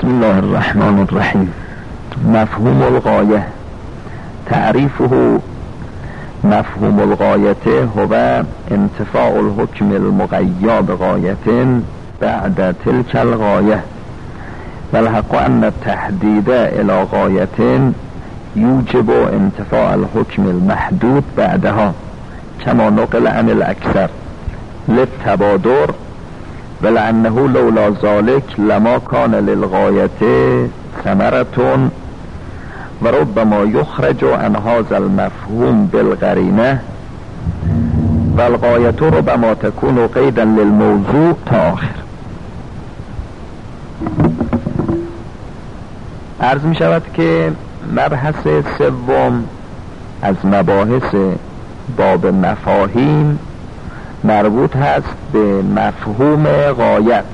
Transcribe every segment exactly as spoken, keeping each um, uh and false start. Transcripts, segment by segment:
بسم الله الرحمن الرحیم. مفهوم الغایه. تعریفه مفهوم الغایته هو انتفاع الحکم المغیا بغایة بعد تلك الغایه والحق ان التحدید الى غایة یوجب انتفاع الحکم المحدود بعدها كما نقل عن الاکثر للتبادر ولأنه لولا ذلك لما كان للغایة ثمرة وربما يخرج عن هذا المفهوم بالقرینه والغایة ربما تكون قیدا للموضوع تا آخر. عرض می شود که مبحث سوم از مباحث باب مفاهیم مربوط هست به مفهوم غایت.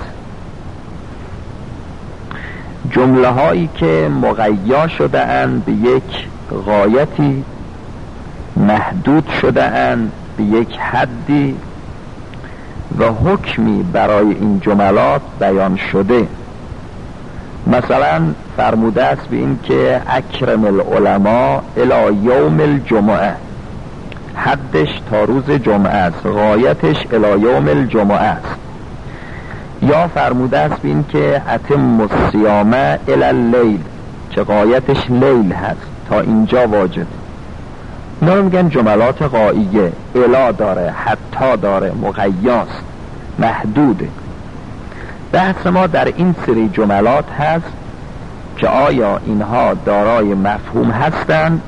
جمله هایی که مغیا شده اند به یک غایتی، محدود شده اند به یک حدی و حکمی برای این جملات بیان شده. مثلا فرموده است به این که اکرم العلماء الی یوم الجمعه، حدش تا روز جمعه است، غایتش الی یوم الجمعه است. یا فرموده است به این که اتم الصیام الی اللیل، که غایتش لیل هست، تا اینجا واجد. اینا رو میگن جملات غاییه. الا داره، حتی داره، مغیاست، محدوده. بحث ما در این سری جملات هست که آیا اینها دارای مفهوم هستند،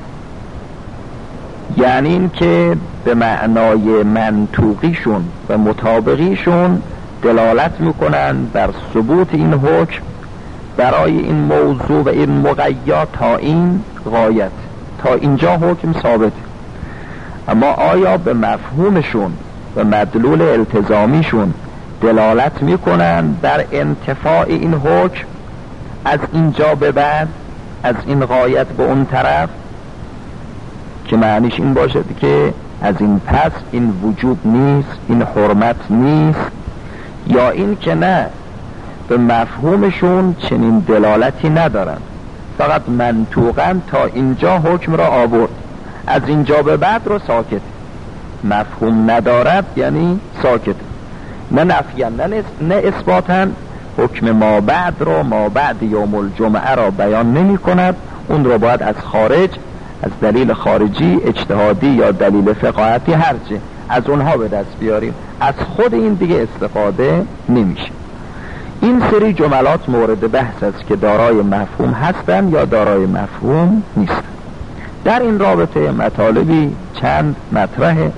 یعنی این که به معنای منطوقیشون و مطابقیشون دلالت میکنن بر ثبوت این حکم برای این موضوع و این مغیا تا این غایت، تا اینجا حکم ثابت. اما آیا به مفهومشون و مدلول التزامیشون دلالت میکنن بر انتفاع این حکم از اینجا به بعد، از این غایت به اون طرف، که معنیش این باشد که از این پس این وجوب نیست، این حرمت نیست، یا این که نه، به مفهومشون چنین دلالتی ندارن، فقط منطوقاً تا اینجا حکم را آورد، از اینجا به بعد رو ساکت. مفهوم ندارد یعنی ساکت، نه نفیاً نه, نه اثباتاً. حکم ما بعد رو، ما بعد یوم الجمعه را بیان نمی کند. اون رو باید از خارج، از دلیل خارجی، اجتهادی یا دلیل فقاهتی، هرچه از اونها به دست بیاریم. از خود این دیگه استفاده نمیشه. این سری جملات مورد بحث است که دارای مفهوم هستن یا دارای مفهوم نیستن. در این رابطه مطالبی چند مطرحه.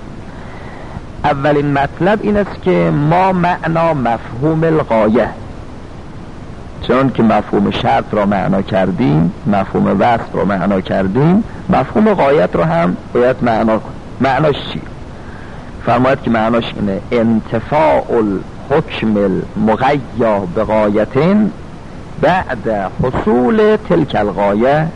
اولین مطلب این است که ما معنا مفهوم الغایه، چون که مفهوم شرط را معنا کردیم، مفهوم وصف را معنا کردیم، مفهوم غایت را هم باید معنا کنیم. معناش چی؟ فرماید که معناش اینه انتفاع الحکم المغیا بغایة بعد حصول تلک الغایه.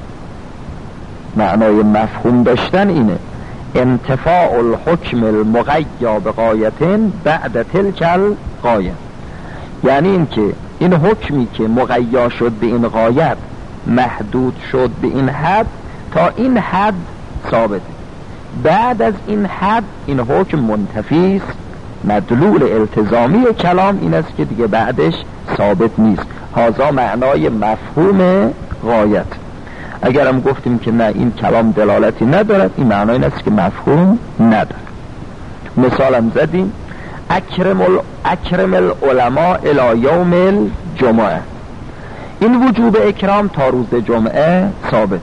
معنای مفهوم داشتن اینه انتفاع الحکم المغیا بغایة بعد تلک الغایه، یعنی این که این حکمی که مغیا شد به این غایت، محدود شد به این حد، تا این حد ثابت، بعد از این حد این حکم منتفی است. مدلول التزامی کلام این است که دیگه بعدش ثابت نیست. هذا معنای مفهوم غایت. اگرم گفتیم که نه، این کلام دلالتی ندارد، این معنای این است که مفهوم ندارد. مثالم زدیم اکرم, ال... اکرم العلماء الی یوم الجمعه. این وجوب اکرام تا روز جمعه ثابت،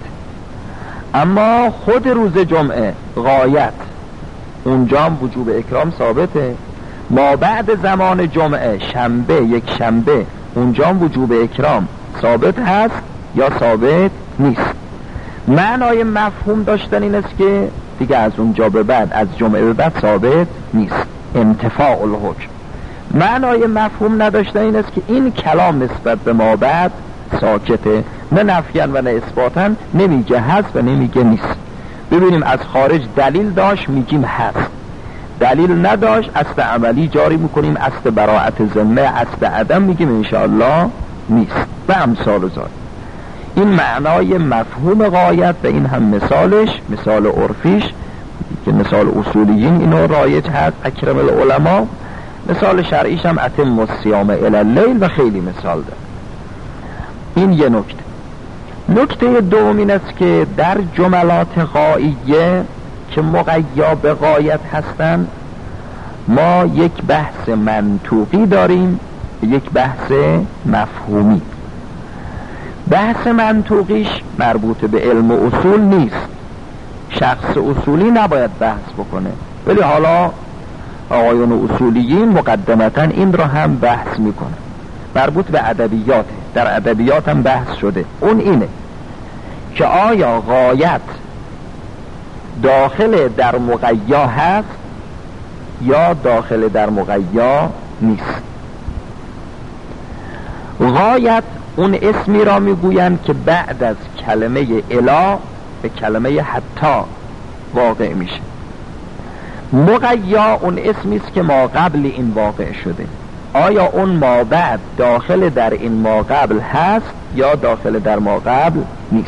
اما خود روز جمعه غایت، اونجا هم وجوب اکرام ثابته. ما بعد زمان جمعه، شنبه، یک شنبه، اونجا هم وجوب اکرام ثابت هست یا ثابت نیست. معنای مفهوم داشتن این است که دیگه از اونجا به بعد، از جمعه به بعد ثابت نیست، انتفاع الحکم. معنای مفهوم نداشتن این است که این کلام نسبت به ما بعد ساکته، نه نفیاً و نه اثباتاً، نمیگه هست و نمیگه نیست. ببینیم از خارج دلیل داشت میگیم هست، دلیل نداشت اصل عملی جاری میکنیم، اصل براءت ذمه، اصل عدم میگیم انشاءالله نیست. و امثال ذلک. این معنای مفهوم غایت و این هم مثالش، مثال عرفیش که مثال اصولیین اینو رایج هست، اکرم العلماء. مثال شرعیش هم اتم الصیام الی اللیل و خیلی مثال داره. این یه نکته. نکته دوم این است که در جملات غاییه که مقیا به غایت هستند ما یک بحث منطوقی داریم، یک بحث مفهومی. بحث منطوقیش مربوط به علم و اصول نیست، شخص اصولی نباید بحث بکنه، ولی حالا آقایون اصولیین مقدمتا این را هم بحث میکنه، مربوط به ادبیاته، در ادبیات هم بحث شده. اون اینه که آیا غایت داخل در مقیا هست یا داخل در مقیا نیست. غایت اون اسمی را میگویند که بعد از کلمه الا به کلمه حتی واقع میشه. مقیا اون اسمی است که ما قبل این واقع شده. آیا اون ما بعد داخل در این ما قبل هست یا داخل در ما قبل نیست؟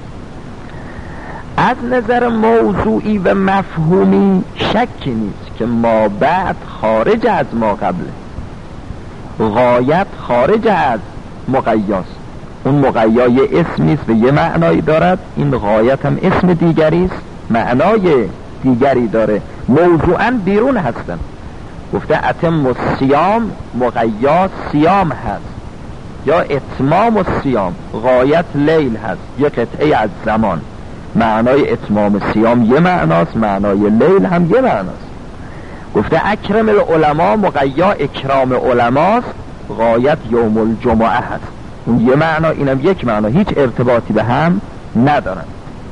از نظر موضوعی و مفهومی شکی نیست که ما بعد خارج از ما قبله. غایت خارج از مقیاست. اون مقیا یه اسمی است و یه معنایی دارد، این غایت هم اسم دیگری است، معنای دیگری داره، موضوعاً بیرون هستن. گفته اتم الصیام، مقیا صیام هست، یا اتمام الصیام غایت لیل هست، یه قطعه از زمان. معنای اتمام صیام یه معناست، معنای لیل هم یه معناست. گفته اکرم العلماء، مقیا اکرام علماست، غایت یوم الجمعه هست. اون یه معنا، اینم یک معنا، هیچ ارتباطی به هم ندارن.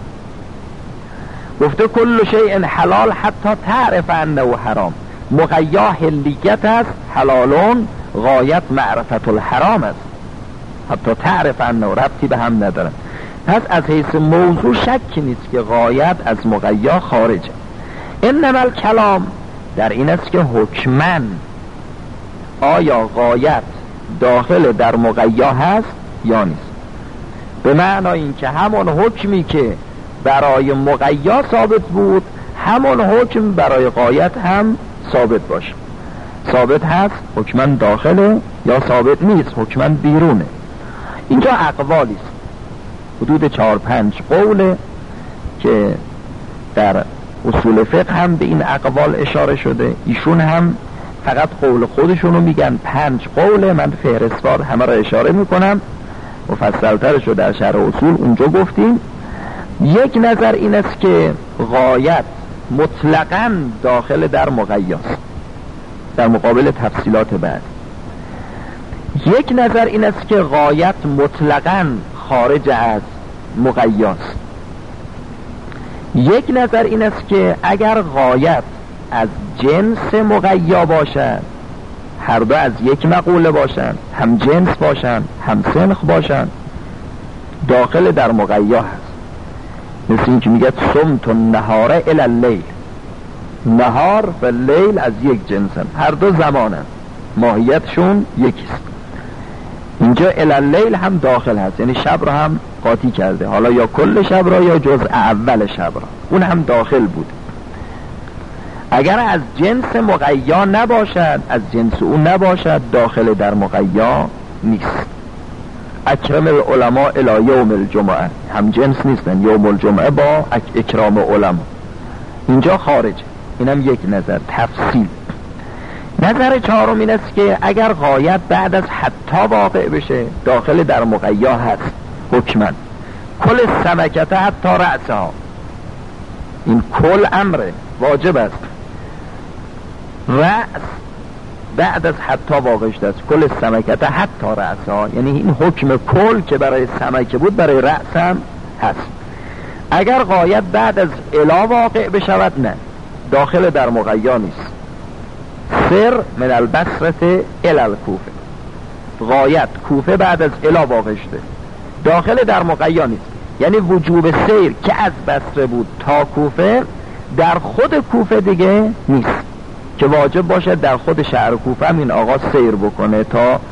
گفته کل شیء حلال حتی تعرف انه حرام، مقیا حلیت است، حلالون غایت معرفت الحرام است، حتی تعرف انه، ربطی به هم ندارن. پس از حیث موضوع شکی نیست که غایت از مقیا خارجه. انما الکلام در این است که حکمن آیا غایت داخل در مقیا هست یا نیست. به معنی این که همون حکمی که برای مقیا ثابت بود همون حکم برای غایت هم ثابت باشه. ثابت هست حکمن داخله یا ثابت نیست حکمن بیرونه. اینجا اقوالی است، حدود چهار پنج قوله که در اصول فقه هم به این اقوال اشاره شده. ایشون هم فقط قول خودشونو میگن، پنج قوله. من فهرستوار همه را اشاره میکنم، مفصلترش رو در شرح اصول اونجا گفتیم. یک نظر این است که غایت مطلقاً داخل در مقیاست در مقابل تفصیلات بعد. یک نظر این است که غایت مطلقاً خارج از مقیاست. یک نظر این است که اگر غایت از جنس مقیا باشد، هر دو از یک مقوله باشند، هم جنس باشند هم سنخ باشند، داخل در مقیا هست. مثل این که میگه صمت النهار الی اللیل، نهار و لیل از یک جنسن، هر دو زمانن، ماهیتشون یکیست. اینجا الی اللیل هم داخل هست، یعنی شب را هم قاطی کرده، حالا یا کل شب را یا جزء اول شب را، اون هم داخل بود. اگر از جنس مقیا نباشد، از جنس اون نباشد، داخل در مقیا نیست. اکرم العلماء الی یوم الجمعه، هم جنس نیستن، یوم الجمعه با اکرام علما، اینجا خارج. اینم یک نظر تفصیل. نظر چهارم این است که اگر غایت بعد از حتی واقع بشه، داخل در مقیا هست حکمن. کل سمکته حتی رأسها، این کل امره واجب است. رأس بعد از حتی واقع شده است، کل سمکته حتی رأسها، یعنی این حکم کل که برای سمکه بود برای رأس هم هست. اگر غایت بعد از الا واقع بشود، نه، داخل در مقیا نیست. سر من البصره الی الکوفه، غایت کوفه بعد از الا واقع شده، داخل در مقیا نیست. یعنی وجوب سیر که از بصره بود تا کوفه در خود کوفه دیگه نیست که واجب باشه در خود شهر کوفه هم این آقا سیر بکنه تا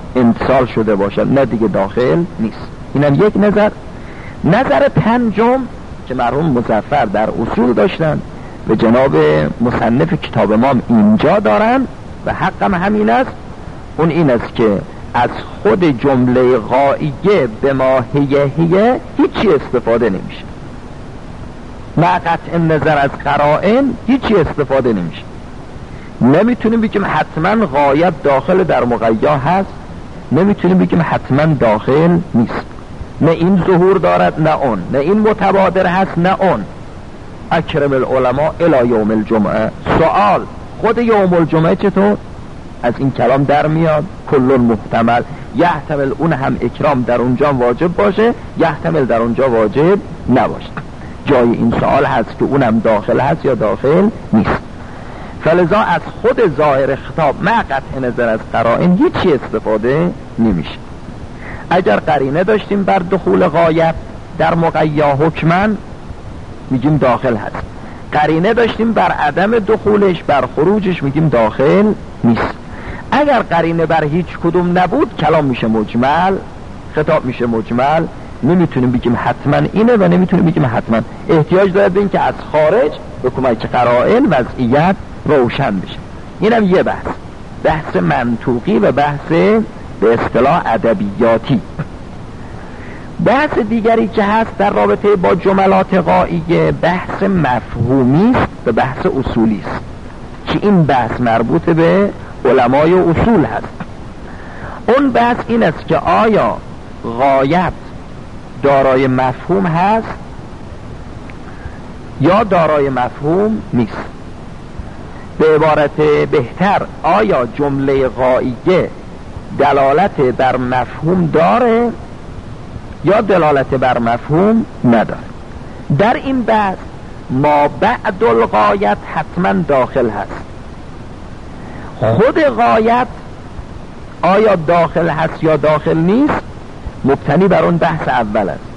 انتصال شده باشد، نه دیگه داخل نیست. اینم یک نظر. نظر پنجم که مرحوم مظفر در اصول داشتن و جناب مصنف کتاب ما اینجا دارن و حقم همین است، اون این است که از خود جمله غائیه به ما هیه هیه هیچی استفاده نمیشه. مع قطع نظر از قرائن هیچی استفاده نمیشه. نمیتونیم بگیم حتما غایت داخل در مقیا هست، نمیتونیم بگیم حتما داخل نیست. نه این ظهور دارد نه اون، نه این متبادر هست نه اون. اکرم العلماء الی یوم الجمعه. سوال خود یوم الجمعه چطور؟ از این کلام در میاد کل محتمل، یحتمل اون هم اکرام در اونجا واجب باشه، یحتمل در اونجا واجب نباشه. جای این سوال هست که اونم داخل هست یا داخل نیست. فلذا از خود ظاهر خطاب مع قطع نظر از قرائن هیچی استفاده نمیشه. اگر قرینه داشتیم بر دخول غایت در مقیا حکمن میگیم داخل هست، قرینه داشتیم بر عدم دخولش بر خروجش میگیم داخل نیست. اگر قرینه بر هیچ کدوم نبود کلام میشه مجمل، خطاب میشه مجمل، نمیتونیم بگیم حتما اینه و نمیتونیم بگیم حتما. احتیاج داره به این که از خارج به کمک قرائن وضعیت روشن بشه. اینم یه بحث، بحث منطوقی و بحث به اصطلاح ادبیاتی. بحث دیگری که هست در رابطه با جملات غائیه بحث مفهومی است و بحث اصولی است که این بحث مربوط به علمای اصول هست. اون بحث این است که آیا غایت دارای مفهوم هست یا دارای مفهوم نیست. به عبارت بهتر آیا جمله غائیه دلالت بر مفهوم داره یا دلالت بر مفهوم نداره. در این بحث ما بعد الغایت حتما داخل هست. خود غایت آیا داخل هست یا داخل نیست مبتنی بر اون بحث اول است.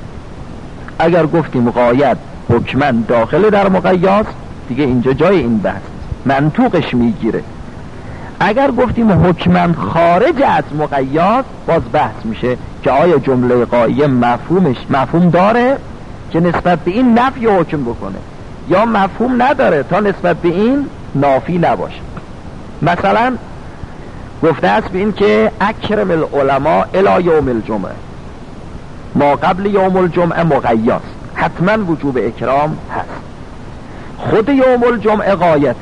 اگر گفتیم غایت حکما داخل در مقیاس دیگه اینجا جای این بحث منطوقش میگیره. اگر گفتیم حکما خارج از مقیاس باز بحث میشه که آیا جمله غائیه مفهومش مفهوم داره که نسبت به این نفی حکم بکنه یا مفهوم نداره تا نسبت به این نافی نباشه. مثلا گفته است به این که اکرم العلماء الی یوم الجمعه، ما قبل یوم الجمعه مقیاس، حتما وجوب اکرام هست. خود یوم الجمعه غایته،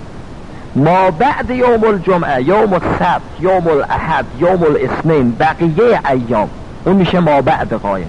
ما بعد یوم الجمعه یوم السبت یوم الاحد یوم الاثنین بقیه ایام اون میشه ما بعد غایت.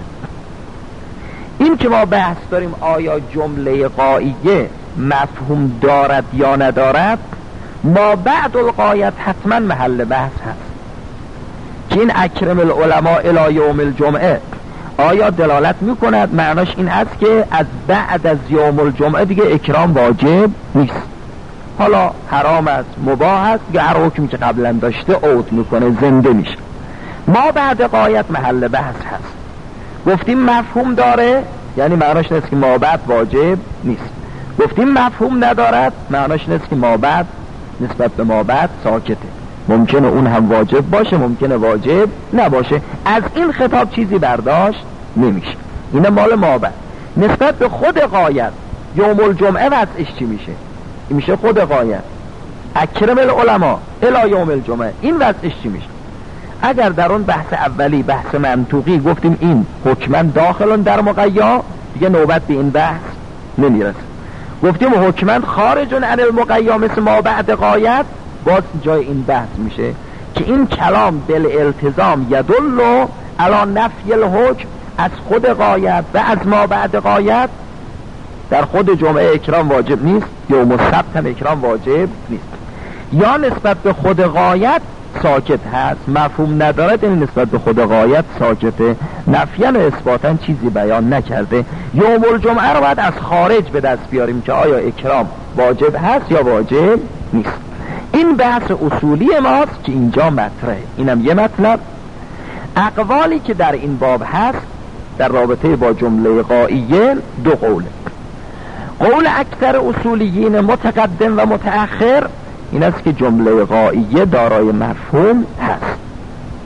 این که ما بحث داریم آیا جمله غائیه مفهوم دارد یا ندارد، ما بعد الغایت حتما محل بحث هست که این اکرم العلماء الی یوم الجمعه آیا دلالت میکند معناش این است که از بعد از یوم الجمعه دیگه اکرام واجب نیست، حالا حرام است مباح است یا هر حکمی که قبلا داشته عود میکنه زنده میشه. ما بعد غایت محل بحث هست. گفتیم مفهوم داره یعنی معناش نیست که ما بعد واجب نیست. گفتیم مفهوم ندارد معناش نیست که ما بعد نسبت به ما بعد ساکته، ممکنه اون هم واجب باشه ممکنه واجب نباشه. از این خطاب چیزی برداشت نمیشه. این مال ما بعد. نسبت به خود غایت یوم الجمعه وضعش چی میشه؟ این میشه خود غایت اکرم العلماء الی یوم الجمعه، این وضعش چی میشه؟ اگر در اون بحث اولی بحث منطوقی گفتیم این حکما داخلون در مقیا دیگه نوبت به این بحث نمیرسه. گفتیم حکما خارجون عن المقیا مثل ما بعد غایت باز جای این بحث میشه که این کلام بالالتزام یدل علی نفی الحکم از خود غایت و از ما بعد غایت. در خود جمعه اکرام واجب نیست، یوم السبت هم اکرام واجب نیست. یا نسبت به خود غایت ساکت هست، مفهوم ندارد، این نسبت به خود غایت ساکته، نفیاً و اثباتاً چیزی بیان نکرده. یوم الجمعه رو باید از خارج به دست بیاریم که آیا اکرام واجب هست یا واجب نیست. این بحث اصولی ماست که اینجا مطرحه. اینم یه مطلب. اقوالی که در این باب هست در رابطه با جمله غائیه دو قوله. قول اکثر اصولیین متقدم و متأخر این است که جمله غائیه دارای مفهوم هست.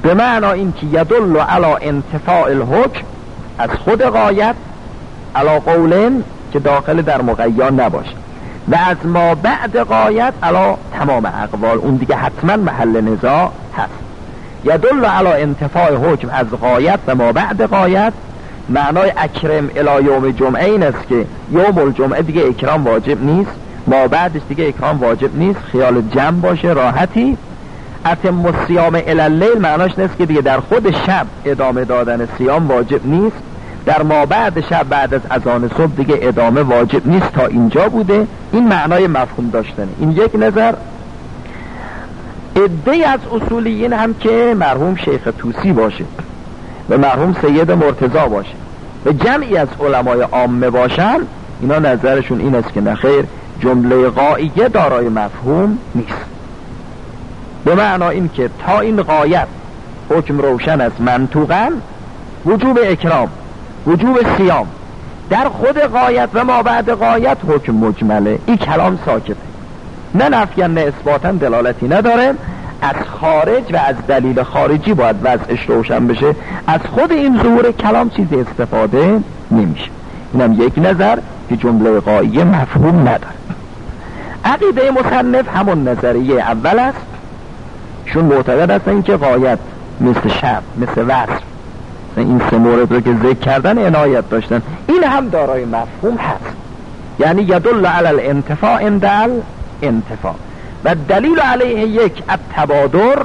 به معنا این که یدل علی انتفاع الحکم از خود غایت علی قولن که داخل در مقیا نباشه و از ما بعد غایت علی تمام اقوال، اون دیگه حتما محل نزاع هست. یدل علی انتفاع حکم از غایت و ما بعد غایت معنای اکرم الی یوم جمعه این است که یوم الجمعه دیگه اکرام واجب نیست، ما بعدش دیگه اکرام واجب نیست، خیال جمع باشه راحتی. اتم الصیام الی اللیل معناش نیست که دیگه در خود شب ادامه دادن صیام واجب نیست، در ما بعد شب بعد از اذان صبح دیگه ادامه واجب نیست. تا اینجا بوده این معنای مفهوم داشتنه. این یک نظر. عده از اصولیین هم که مرحوم شیخ طوسی باشه و مرحوم سید مرتضی باشه و جمعی از علمای عامه باشن، اینا نظرشون این است که نخیر، جمله غایه دارای مفهوم نیست. به معنا این که تا این غایت حکم روشن است منطوقاً وجوب اکرام وجوب صیام، در خود غایت و ما بعد غایت حکم مجمله. این کلام ساکته، نه نفیاً نه اثباتاً دلالتی نداره. از خارج و از دلیل خارجی باید وضعش روشن بشه، از خود این ظهور کلام چیزی استفاده نمیشه. اینم یک نظر که جمله غایه مفهوم نداره. عقیده مصنف همون نظریه اول است، شون معتقد هستن که غایت مثل شب مثل وصف، این سه مورد رو که ذکر کردن عنایت داشتن، این هم دارای مفهوم هست. یعنی یدل علی الانتفاع عند الانتفاع و دلیل علیه یک التبادر،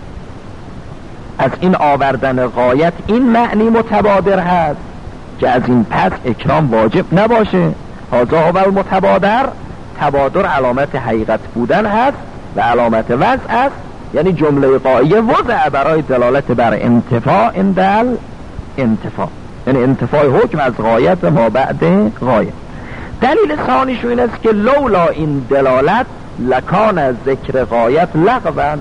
از این آوردن غایت این معنی متبادر هست که از این پس اکرام واجب نباشه. هذا هو المتبادر، تبادر علامت حقیقت بودن هست و علامت وضع است، یعنی جمله غایه وضع برای دلالت بر انتفاع عند الانتفاع، یعنی انتفاع حکم از غایت و ما بعد غایت. دلیل ثانیش این است که لولا این دلالت لکان از ذکر غایت لغوا،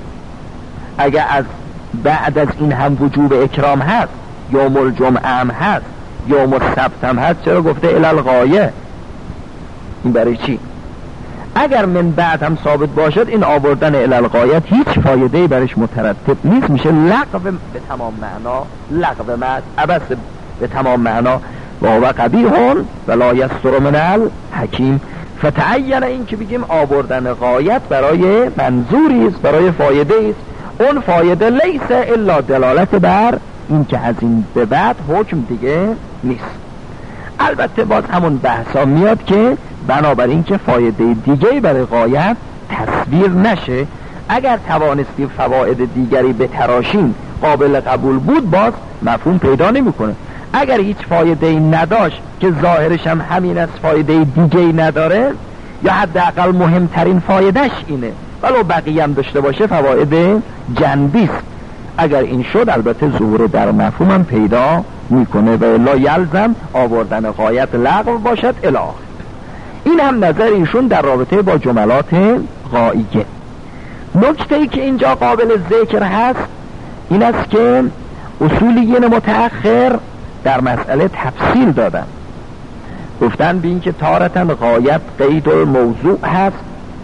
اگر از بعد از این هم وجوب اکرام هست، یوم الجمعه هم هست، یوم السبت هم هست، چرا گفته الی الغایه؟ این برای چی؟ اگر من بعد هم ثابت باشد این آوردن الی الغایت هیچ فایده‌ای برش مترتب نیست، میشه لغو به تمام معنا، لغو مد عبث به تمام معنا و هو قبیح ولا یستر من الحکیم. فتعین این که بگیم آوردن غایت برای منظوری است، برای فایده است، اون فایده لیس الا دلالت بر این که از این به بعد حکم دیگه نیست. البته باز همون بحثا میاد که بنابراین که فایده دیگه برای غایت تصویر نشه، اگر توانستیم فواید دیگری به تراشین قابل قبول بود باز مفهوم پیدا نمیکنه. اگر هیچ فایده ای نداشت که ظاهرش هم همین است، فایده دیگه ای نداره، یا حداقل مهمترین فایدهش اینه ولو بقیه هم داشته باشه فواید جنبی است، اگر این شد البته ظهور در مفهوم هم پیدا میکنه و الا یلزم آوردن غایت لغو باشد الی آخر. این هم نظر ایشون در رابطه با جملات غایه. نکته ای که اینجا قابل ذکر هست این است که اصولیین متأخر در مسئله تفصیل دادن، گفتن بین که تارتن غایت قید موضوع هست،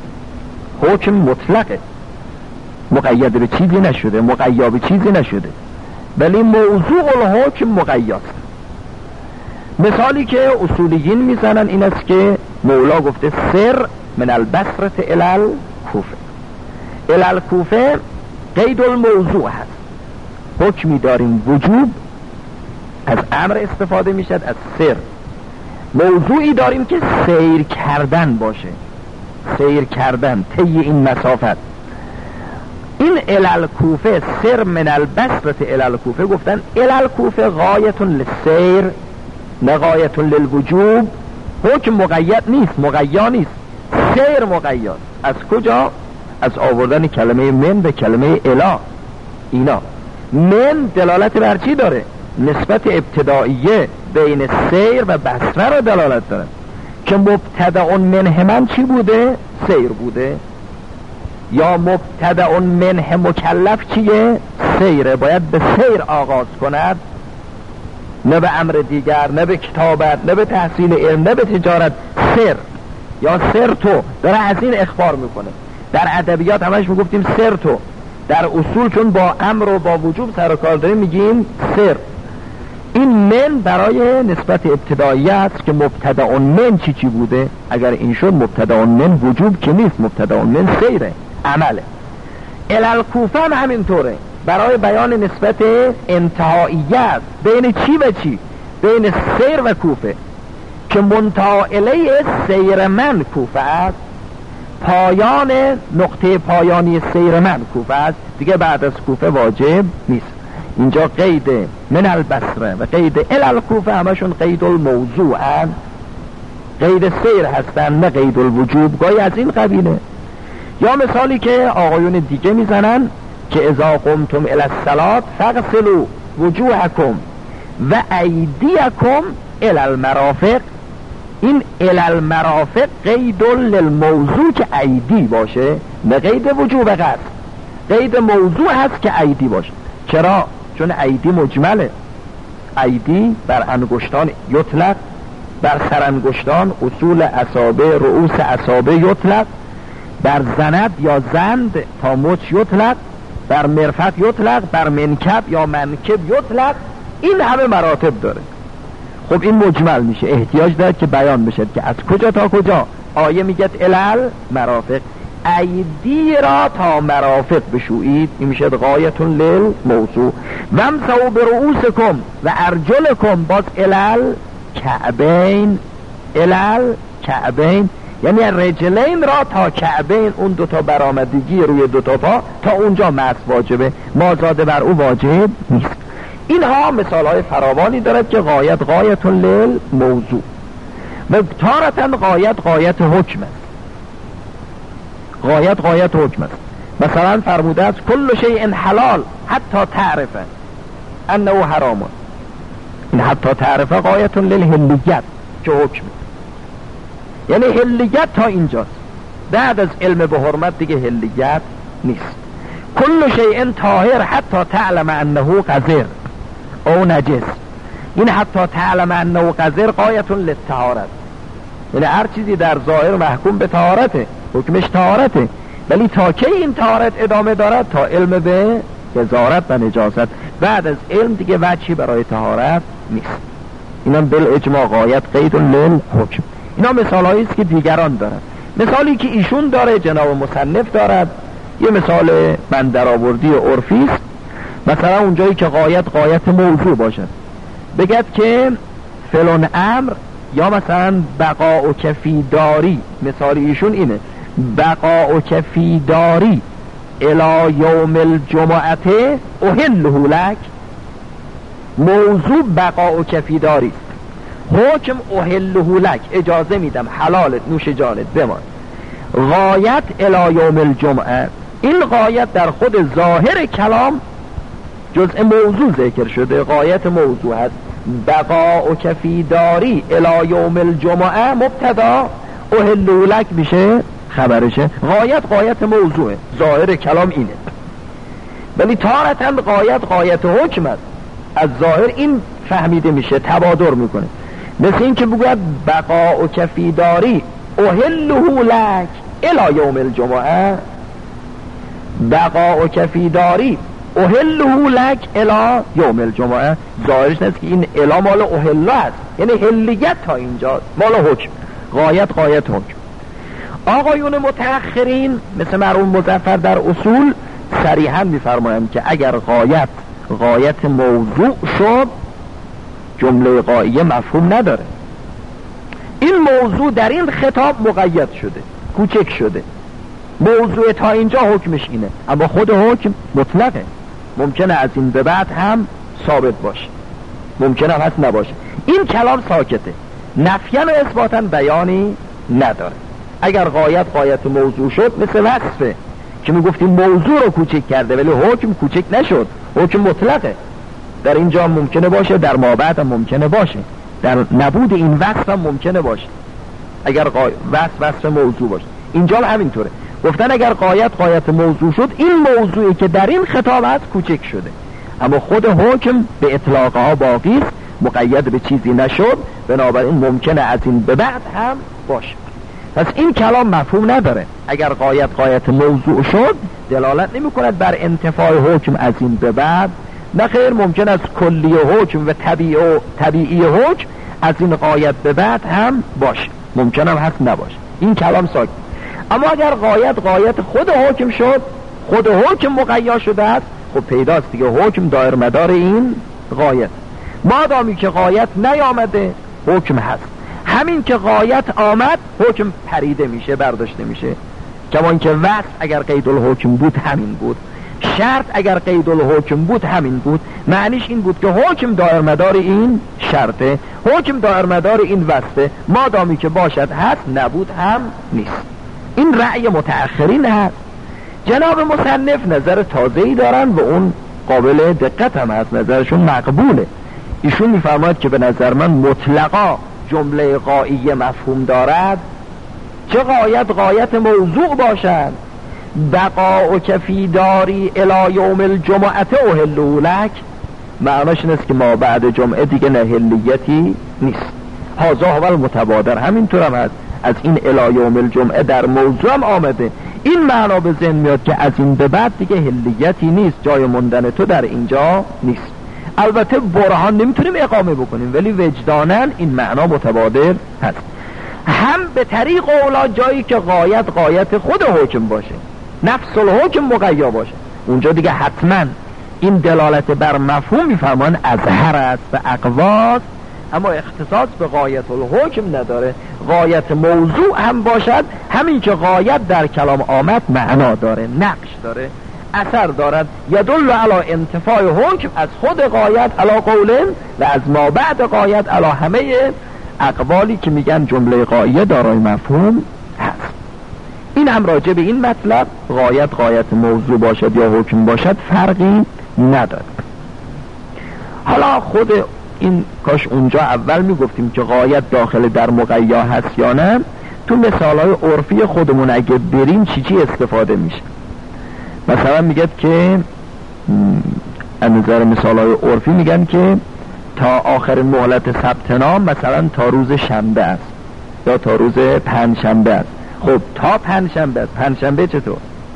حکم مطلقه، مقید به چیزی نشده، مقید به چیزی نشده، ولی موضوع الحکم مقید. مثالی که اصولیین میزنن این است که مولا گفته سر من البصره الی الکوفه، الی الکوفه قید الموضوع هست، حکمی داریم وجوب، از امر استفاده میشد، از سر. موضوعی داریم که سیر کردن باشه، سیر کردن طی این مسافت. این الی الکوفه سر من البصره الی الکوفه، گفتن الی الکوفه غایت للسیر نه غایت للوجوب، حکم مقید نیست، مقیا نیست، سیر مقید. از کجا؟ از آوردن کلمه من به کلمه الی. اینا من دلالت بر چی داره؟ نسبت ابتدائیه بین سیر و بصره را دلالت داره که مبتدأ منه من چی بوده؟ سیر بوده. یا مبتدأ منه مکلف چیه؟ سیره، باید به سیر آغاز کند، نه به امر دیگر، نه به کتابت، نه به تحصیل علم، نه به تجارت. سر یا سر تو داره از این اخبار میکنه. در ادبیات همش میگفتیم سر تو، در اصول چون با امر و با وجوب سر و کار داریم میگیم سر. این من برای نسبت ابتدایی است که مبتدا من چی چی بوده. اگر این شد مبتدا من وجوب که نیست، مبتدا من سیره، عمله. الالکوفه هم همینطوره، برای بیان نسبت انتهاییت بین چی و چی، بین سیر و کوفه، که منتها الیه سیر من کوفه است، پایان نقطه پایانی سیر من کوفه است، دیگه بعد از کوفه واجب نیست. اینجا قید من البصره و قید الالکوفه همشون قید الموضوع هست، قید سیر هستن نه قید الوجوب، گاهی از این قبیله. یا مثالی که آقایون دیگه میزنن که اذا قمتم الی الصلاة فاغسلوا وجوهکم و ایدیکم الی المرافق. این الی المرافق قید للموضوع که ایدی باشه، نه قید وجوب قصد. قید موضوع هست که ایدی باشه. چرا؟ چون ایدی مجمله. ایدی بر انگشتان یطلق، بر سرانگشتان اصول اصابع رؤوس اصابع یطلق، بر زند یا زند تا مچ یطلق، بر مرفق یطلق، بر منکب یا منکب یطلق. این همه مراتب داره. خب این مجمل میشه، احتیاج داره که بیان بشه که از کجا تا کجا. آیه میگه الال مرافق، ایدی را تا مرافق بشویید، این میشه غایتون لیل موضوع. وامسحوا برؤوسکم و ارجلکم، باز الال کعبین، الال کعبین یعنی رجلین را تا کعبین، اون دوتا برآمدگی روی دوتا پا تا اونجا مسح واجبه، ما زاده بر او واجب نیست. اینها مثال های فراوانی دارد که غایت غایت لیل موضوع و تارتن غایت غایت حکم است. غایت غایت حکم است. مثلا فرموده است کل شیء حلال حتی تعرفه انه حرام. این حتی تعرفه غایت للحلیت که حکم، یعنی حلیت تا اینجاست، بعد از علم به حرمت دیگه حلیت نیست. کل شیء طاهر حتی تعلم انه قذر او نجس. این حتی تعلم انه قذر غایت للطهارت، یعنی هر چیزی در ظاهر محکوم به طهارته، حکمش طهارته، ولی تا کی این طهارت ادامه دارد؟ تا علم به قذارت و نجاست. بعد از علم دیگه وجهی برای طهارت نیست. اینا بالاجماع غایت قید للحکم. اینا مثالایی است که دیگران دارند. مثالی که ایشون داره، جناب مصنف دارد، یه مثال من درآوردی عرفی است. مثلا اونجایی که غایت غایت موضوع باشد، بگد که فلان امر، یا مثلا بقاء کفی داری، مثال ایشون اینه بقاء کفی داری الی یوم الجمعه احله لک. موضوع بقاء کفی داری، حکم احله لک، اجازه میدم حلالت نوش جانت بمان. غایت الی یوم الجمعه، این غایت در خود ظاهر کلام جزء موضوع ذکر شده، غایت موضوع هست. بقاء کفی داری الی یوم الجمعه مبتدا، احله لک میشه خبرشه. غایت غایت موضوعه، ظاهر کلام اینه. ولی تارتن غایت غایت حکم است، از ظاهر این فهمیده میشه، تبادر میکنه. مثل این که بگوید بقاء کفی داری احله لک الی یوم الجمعه، بقاء کفی داری احله لک الی یوم الجمعه، ظاهرش نیست که این الی مال احله است، یعنی حلیت تا اینجا مال حکم. غایت غایت حکم. آقایون متأخرین مثل مرحوم مظفر در اصول صریحا میفرمایند که اگر غایت غایت موضوع شد، جمله غایه مفهوم نداره. این موضوع در این خطاب مقید شده، کوچک شده. موضوع تا اینجا حکمش اینه، اما خود حکم مطلقه، ممکنه از این به بعد هم ثابت باشه، ممکنه هم هست نباشه. این کلام ساکته، نفیاً و اثباتاً بیانی نداره. اگر غایت غایت موضوع شد، مثل وصفه که میگفتیم موضوع رو کوچک کرده ولی حکم کوچک نشد، حکم مطلقه. در اینجا ممکنه باشه، در ما بعد هم ممکنه باشه، در نبود این وصف هم ممکنه باشه اگر غای... وصف وصف موضوع باشه. اینجا هم همینطوره، گفتن اگر غایت غایت موضوع شد، این موضوعی که در این خطاب هست کوچک شده، اما خود حکم به اطلاقها باقی است، مقید به چیزی نشد، بنابراین ممکنه از این به بعد هم باشه. پس این کلام مفهوم نداره. اگر غایت غایت موضوع شد دلالت نمی کند بر انتفاع حکم از این به بعد، نه خیر، ممکن است کلی حکم و طبیعی, طبیعی حکم از این غایت به بعد هم باشه، ممکن هم هست نباشه، این کلام ساکت. اما اگر غایت غایت خود حکم شد، خود حکم مقیا شده است، خب پیداست دیگه حکم دایر مدار این غایت. مادامی که غایت نیامده حکم هست، همین که غایت آمد حکم پریده میشه، برداشته میشه. کما اینکه وصف اگر قید الحکم بود همین بود، شرط اگر قید الحکم بود همین بود. معنیش این بود که حکم دایر مدار این شرطه، حکم دایر مدار این وصفه، مادامی که باشد هست، نبود هم نیست. این رأی متأخرین هست. جناب مصنف نظر تازه‌ای دارن و اون قابل دقت هم هست، نظرشون مقبوله. ایشون میفرماید که به نظر من مطلقا جمله غائیه مفهوم دارد، چه غایت غایت موضوع باشد. بقا و کفی داری الی یوم الجمعه احلو لک، معناش این است که ما بعد جمعه دیگه نهلیتی نیست. هذا هو المتبادر، همینطور هم هست، از این الی یوم الجمعه در موضوع هم آمده. این معنا به ذهن میاد که از این به بعد دیگه هلیتی نیست، جای موندن تو در اینجا نیست. البته برهان نمیتونیم اقامه بکنیم، ولی وجداناً این معنا متبادر هست. هم به طریق اولا جایی که غایت غایت خود حکم باشه، نفس الحکم مقیا باشه، اونجا دیگه حتما این دلالت بر مفهوم میفهمان اظهر است و اقواست، اما اختصاص به غایت الحکم نداره. غایت موضوع هم باشد، همین که غایت در کلام آمد معنا داره، نقش داره، اثر دارد. یدل علی انتفاع حکم از خود غایت علی قولن و از ما بعد غایت علی همه اقوالی که میگن جمله غایه دارای مفهوم هست. این هم راجع به این مطلب غایت غایت موضوع باشد یا حکم باشد فرقی نداره. حالا خود این کاش اونجا اول میگفتیم که غایت داخل در مقیا هست یا نه. تو مثالهای عرفی خودمون اگه بریم چی چی استفاده میشه. مثلا میگه که از نظر مثالهای عرفی میگن که تا آخر مهلت ثبت نام مثلا تا روز شنبه است یا تا روز پنجشنبه است. خب تا پنجشنبه است، پنجشنبه چطور؟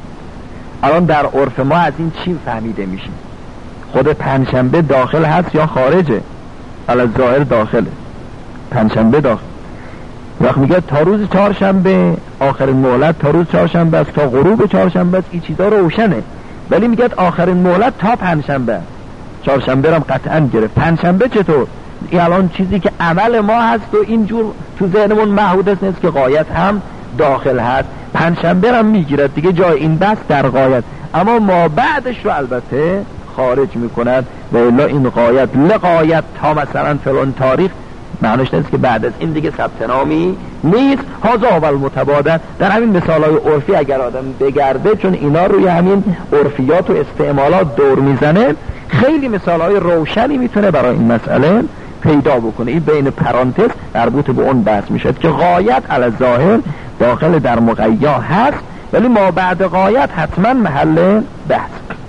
الان در عرف ما از این چی فهمیده میشه؟ خود پنجشنبه داخل هست یا خارجه؟ علی ظاهر داخله، پنجشنبه داخل. وقت میگه تا روز چهارشنبه آخرین مهلت تا روز چهارشنبه است، تا غروب چهارشنبه است، این چیزا روشنه. ولی میگه آخرین مهلت تا پنجشنبه است، چهارشنبه هم قطعا گرفت. پنجشنبه چطور؟ این الان چیزی که عمل ما هست و اینجور تو ذهنمون محدود است نیست که غایت هم داخل هست. پنجشنبه هم میگیرد دیگه، جای این بس در غایت، اما ما بعدش رو البته خارج میکند. و الا این غایت لغایت تا مثلا فلان تاریخ معنیش نیست که بعد از این دیگه ثبت نامی نیست. هازا اول متبادر. در همین مثالهای عرفی اگر آدم بگرده، چون اینا روی همین عرفیات و استعمالات دور میزنه، خیلی مثالهای روشنی میتونه برای این مسئله پیدا بکنه. این بین پرانتز مربوط به اون بحث میشد که غایت علی ظاهر داخل در مقیا هست، ولی ما بعد غایت حتما محل بحث.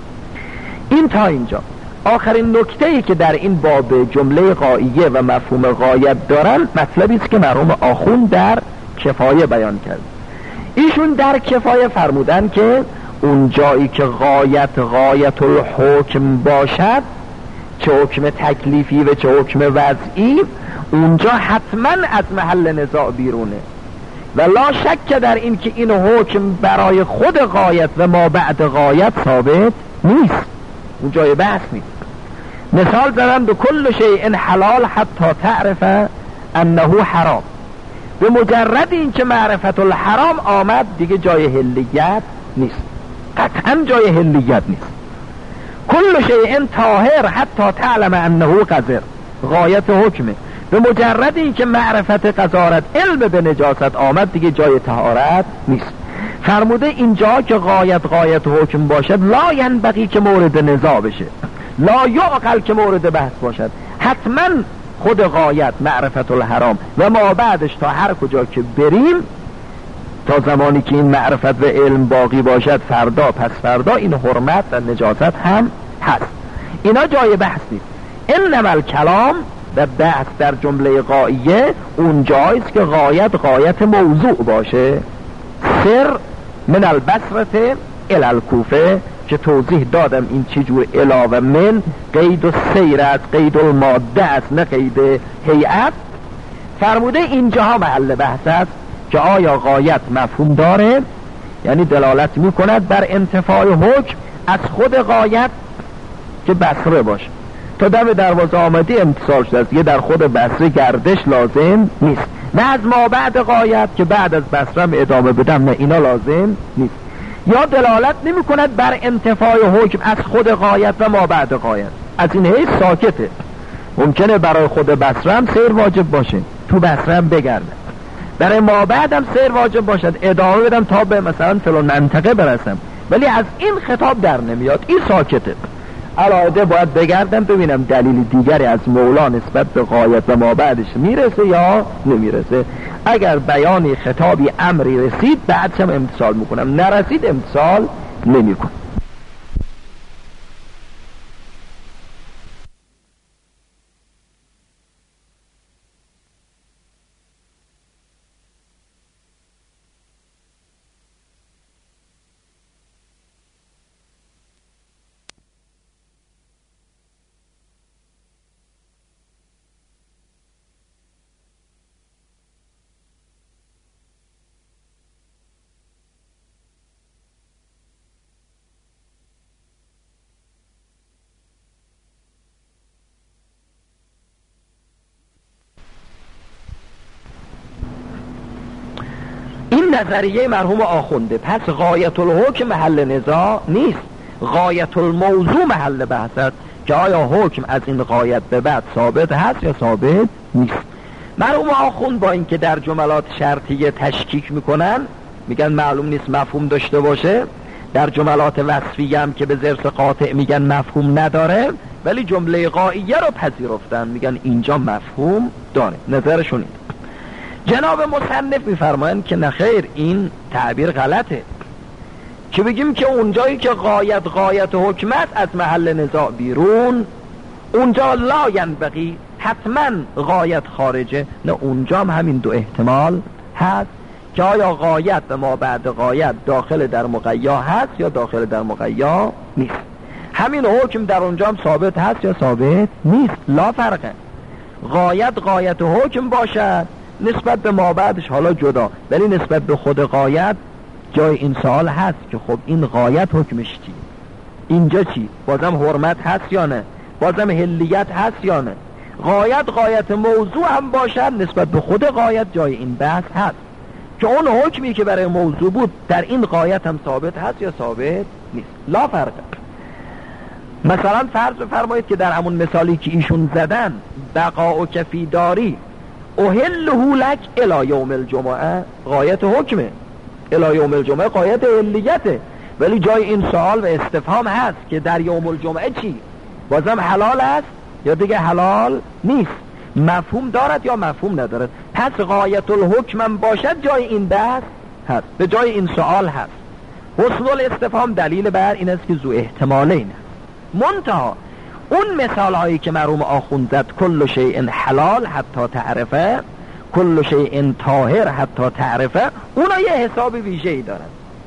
این تا اینجا. آخرین نکته‌ای که در این باب جمله غائیه و مفهوم غایت دارن مطلبی است که مرحوم آخون در کفایه بیان کرد. ایشون در کفایه فرمودن که اون جایی که غایت غایت الحکم باشد، چه حکم تکلیفی و چه حکم وضعی، اونجا حتما از محل نزاع بیرونه و لا شک در این که این حکم برای خود غایت و ما بعد غایت ثابت نیست، اون جای بحث نیست. مثال زدن به کل شیء حلال حتی تعرف انه حرام. به مجرد این که معرفت الحرام آمد دیگه جای حلیت نیست، قطعا جای حلیت نیست. کل شیء طاهر حتی تعلم انه قذر، غایت حکمه. به مجرد این که معرفت قذارت علم به نجاست آمد دیگه جای طهارت نیست. فرموده اینجا که غایت غایت حکم باشد لا ینبغی که مورد نزاع بشه، لا یعقل که مورد بحث باشد. حتما خود غایت معرفت الحرام و ما بعدش تا هر کجا که بریم، تا زمانی که این معرفت و علم باقی باشد، فردا پس فردا این حرمت و نجاست هم هست. اینا جای بحث نیست. انما الکلام و بحث در جمله غایه اونجاییست که غایت غایت موضوع باشه. سر من البصره الی الکوفه که توضیح دادم این چجور علاوه من قید و سیر است، قید الماده است نه قید هیئت. فرموده اینجاها محل بحث است که آیا غایت مفهوم داره، یعنی دلالت میکند بر انتفاع حکم از خود غایت که بصره باشه. تا دم دروازه آمدی امتصال شده است، یه در خود بصره گردش لازم نیست. نه از ما بعد غایت که بعد از بصرم ادامه بدم، نه اینا لازم نیست. یا دلالت نمی کند بر انتفاع حکم از خود غایت و ما بعد غایت، از این حیث ساکته. ممکنه برای خود بصرم سیر واجب باشه، تو بصرم بگرده، برای ما بعدم سیر واجب باشد ادامه بدم تا به مثلا فلان منطقه برسم، ولی از این خطاب در نمیاد، این ساکته. علاوه باید بگردم ببینم دلیل دیگری از مولا نسبت به غایت و ما بعدش میرسه یا نمیرسه. اگر بیانی خطابی امری رسید بعدش هم امتصال میکنم، نرسید امتصال نمیکنم. این نظریه مرحوم آخونده. پس غایت الحکم محل نزاع نیست، غایت الموضوع محل بحث است که آیا حکم از این غایت به بعد ثابت هست یا ثابت نیست. مرحوم آخوند با اینکه در جملات شرطیه تشکیک میکنن، میگن معلوم نیست مفهوم داشته باشه، در جملات وصفیه هم که به ضرس قاطع میگن مفهوم نداره، ولی جمله غاییه رو پذیرفتن، میگن اینجا مفهوم داره. نظرشون این. جناب مصنف میفرمایند که نخیر، این تعبیر غلطه که بگیم که اونجایی که غایت غایت حکم است از محل نزاع بیرون، اونجا لا ینبغی حتما غایت خارجه. نه، اونجا هم همین دو احتمال هست که آیا غایت و ما بعد غایت داخل در مقیا هست یا داخل در مقیا نیست. همین حکم در اونجا هم ثابت هست یا ثابت نیست، لا فرقه. غایت غایت حکم باشد نسبت به ما بعدش حالا جدا، ولی نسبت به خود غایت جای این سوال هست که خب این غایت حکمش چی؟ اینجا چی؟ بازم حرمت هست یا نه؟ بازم حلیت هست یا نه؟ غایت غایت موضوع هم باشد نسبت به خود غایت جای این بحث هست که اون حکمی که برای موضوع بود در این غایت هم ثابت هست یا ثابت نیست. لا فرق. مثلا فرض فرمایید که در همون مثالی که ایشون زدن، بقا و کفی داری احله لک الی یوم الجمعه، غایت حکمه، الی یوم الجمعه غایت حلیته، ولی جای این سوال و استفهام هست که در یوم الجمعه چی؟ بازم حلال است یا دیگه حلال نیست؟ مفهوم دارد یا مفهوم ندارد؟ پس غایت الحکم باشد جای این بحث هست، به جای این سوال هست. حسن الاستفهام دلیل بر این است که ذو احتمالین است. منتها اون مثال هایی که مرحوم آخوند زد، کل شیء حلال حتی تعرفه، کل شیء طاهر حتی تعرفه، اونا یه حساب ویژه‌ای دارن.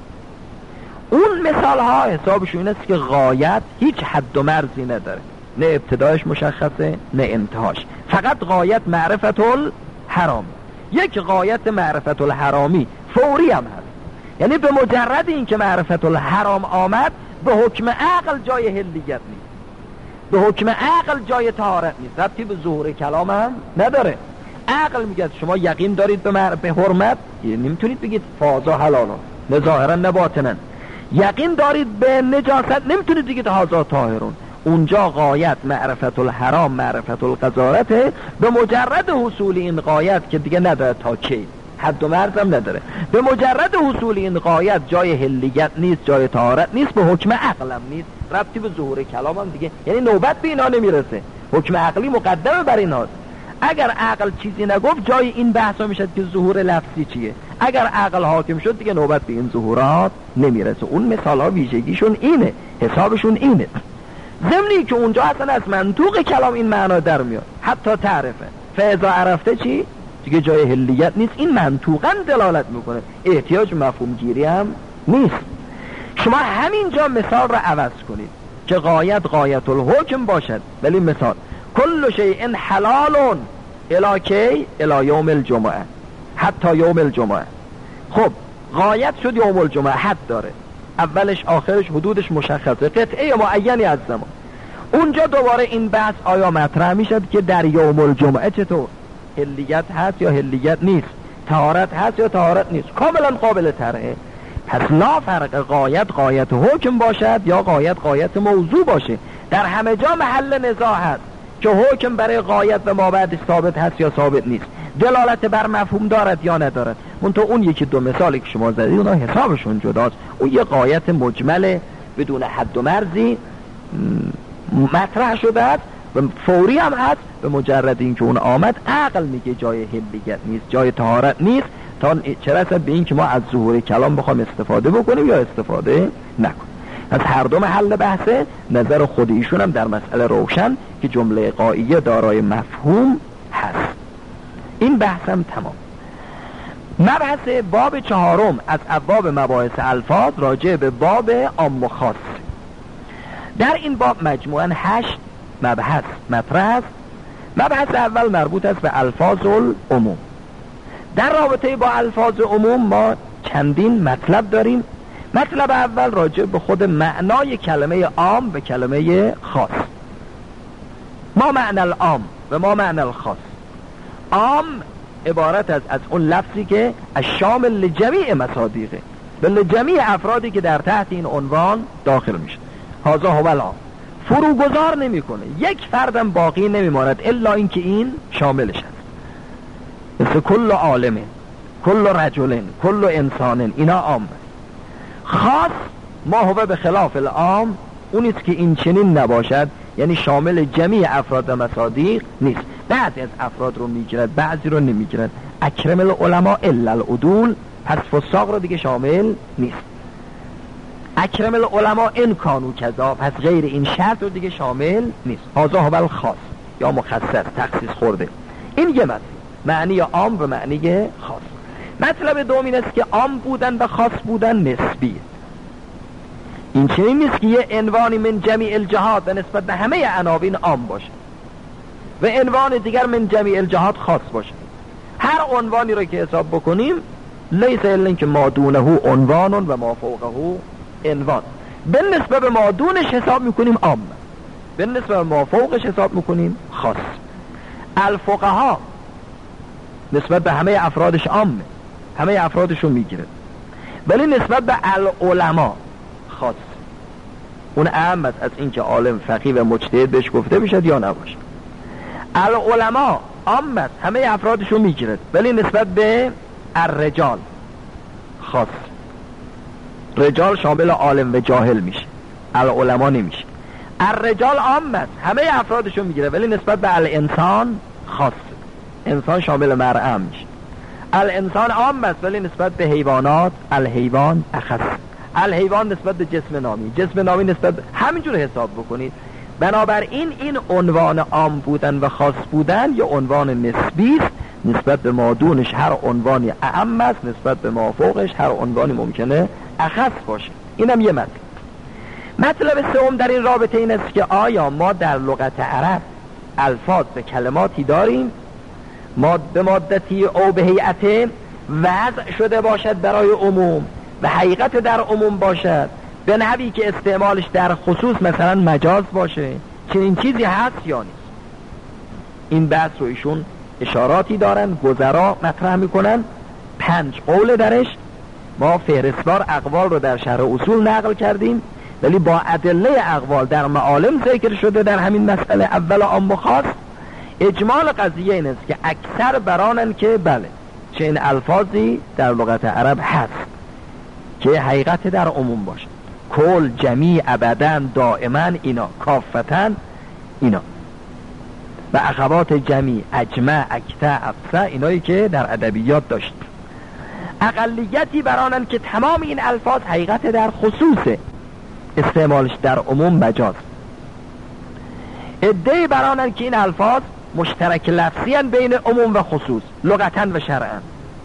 اون مثال ها حسابشون این است که غایت هیچ حد و مرزی نداره، نه ابتدایش مشخصه نه انتهاش، فقط غایت معرفت الحرام. یک غایت معرفت الحرامی فوری هم هست، یعنی به مجرد این که معرفت الحرام آمد به حکم عقل جای حلیت نیست، به حکم عقل جای طهارت نیست، ربطی به ظهور کلام هم نداره. عقل میگه شما یقین دارید به, مر... به حرمت، نمیتونید بگید فازا حلالا، نه ظاهرا نه باطنا. یقین دارید به نجاست، نمیتونید بگید هازا طاهرون. اونجا غایت معرفت الحرام معرفت القذارته، به مجرد حصول این غایت که دیگه نداره تا کی، حد و مرزم نداره، به مجرد حصول این غایت جای حلیت نیست، جای طهارت نیست، به حکم عقلم نیست، ربطی به ظهور کلامم دیگه، یعنی نوبت به اینا نمیرسه، حکم عقلی مقدمه بر ایناست. اگر عقل چیزی نگفت جای این بحثا میشد که ظهور لفظی چیه، اگر عقل حاکم شد دیگه نوبت به این ظهورات نمیرسه. اون مثال ها ویژگیشون اینه، حسابشون اینه. ضمنی که اونجا اصلا از منطوق کلام این معنا در میاد. حتی تعرفه فاذا عرفته چی؟ دیگه جای حلیت نیست، این منطوقا دلالت میکنه، احتیاج مفهوم گیری هم نیست. شما همینجا مثال رو عوض کنید که غایت غایت الحکم باشد، ولی مثال کل شیء حلال الی کی الی یوم الجمعه، حتی یوم الجمعه. خب غایت شد یوم الجمعه، حد داره، اولش آخرش حدودش مشخصه، قطعه معینی از زمان. اونجا دوباره این بحث آیا مطرح میشد که در یوم الجمعه چطور حلیت هست یا حلیت نیست، طهارت هست یا طهارت نیست، کاملا قابل طرحه. پس لا فرق غایت غایت حکم باشد یا غایت غایت موضوع باشه، در همه جا محل نزاع هست که حکم برای غایت و ما بعدش ثابت هست یا ثابت نیست، دلالت بر مفهوم دارد یا ندارد. منتها اون یکی دو مثالی که شما زدید اونا حسابشون جداست، اون یه غایت مجمله بدون حد و مرزی مطرح شده است و فوری هم هست، به مجرد اینکه اون آمد عقل میگه جای حلیت نیست، جای طهارت نیست، تا چه رسد به این که ما از ظهور کلام بخوام استفاده بکنیم یا استفاده نکنیم. از هر دو محل بحثه، نظر خود ایشون هم در مسئله روشن که جمله غائیه دارای مفهوم هست. این بحثم تمام. مبحث باب چهارم از ابواب مباحث الفاظ راجع به باب عام و خاص. در این باب مجموعاً هشت مبحث مطرح است. مبحث اول مربوط است به الفاظ العموم. در رابطه با الفاظ عموم ما چندین مطلب داریم. مطلب اول راجع به خود معنای کلمه عام به کلمه خاص. ما معنی العام و ما معنی الخاص. عام عبارت است از اون لفظی که الشامل لجمیع مصادیقه، بل جمیع افرادی که در تحت این عنوان داخل میشه. هذا هو العام، فروگذار نمیکنه، یک فردم باقی نمیماند الا اینکه این شاملش است. مثل کل عالم، کل رجل، کل انسان، اینا عام است. خاص ما هو به خلاف العام، اونیست که این چنین نباشد، یعنی شامل جمیع افراد و مصادیق نیست، بعضی از افراد رو میگیرد بعضی رو نمیگیرد. اکرم العلماء الا العدول، پس فساق رو دیگه شامل نیست. اکرم العلماء ان کانوا کذا، پس غیر این شرط رو دیگه شامل نیست. هذا هو الخاص یا مخصص، تخصیص خورده. این یه معنی، معنی عام و معنی خاص. مطلب دوم این است که عام بودن و خاص بودن نسبیه. این چنین نیست که یه عنوانی من جمیع الجهات و نسبت به همه عناوین عام باشه و عنوان دیگر من جمیع الجهات خاص باشه. هر عنوانی رو که حساب بکنیم لیس الا اینکه ما دونه عنوان و ما فوقه عنوان، به نسبت به ما دونش حساب میکنیم عام، به نسبت به ما فوقش حساب میکنیم خاص. الفقها نسبت به همه افرادش عامه، همه افرادشو میگیره، ولی نسبت به العلماء خاص، اون اهم است از اینکه عالم فقیه و مجتهد بهش گفته بشد یا نباشه. العلماء عام است، همه افرادشو میگیره، ولی نسبت به الرجال خاص. رجال شامل عالم و جاهل میشه، العلماء نمیشه. الرجال عام است، همه افرادشو میگیره، ولی نسبت به الانسان خاص، انسان شامل مرء میشه. الانسان عام است، ولی نسبت به حیوانات الحیوان اخص. الحیوان نسبت به جسم نامی، جسم نامی نسبت به، همینجور حساب بکنید. بنابراین این عنوان عام بودن و خاص بودن یا عنوان نسبی است، نسبت به ما دونش هر عنوانی اعم است، نسبت به ما فوقش هر عنوانی ممکنه اخص باشه. اینم یه مطلب. مطلب سوم در این رابطه این است که آیا ما در لغت عرب الفاظ به کلماتی داریم ماد به مادتی او به هیئت وضع شده باشد برای عموم و حقیقت در عموم باشد، به نحوی که استعمالش در خصوص مثلا مجاز باشه، چنین چیزی هست یا نیست؟ این بحث رو ایشون اشاراتی دارن، گذرا مطرح میکنن، پنج قول درش. ما فهرستوار اقوال رو در شرح اصول نقل کردیم، ولی با ادله اقوال در معالم ذکر شده در همین مسئله اول عام و خاص. اجمال قضیه این است که اکثر برانن که بله چه این الفاظی در لغت عرب هست که حقیقت در عموم باشه، کل، جمیع، ابداً، دائما، اینا کافتن، اینا و اخوات جمیع، اجمع، اکتا، افسا، اینایی که در ادبیات داشت. اقلیتی برانن که تمام این الفاظ حقیقت در خصوصه، استعمالش در عموم مجاز. ادعی برانن که این الفاظ مشترک لفظی هن بین عموم و خصوص، لغتا و شرعا.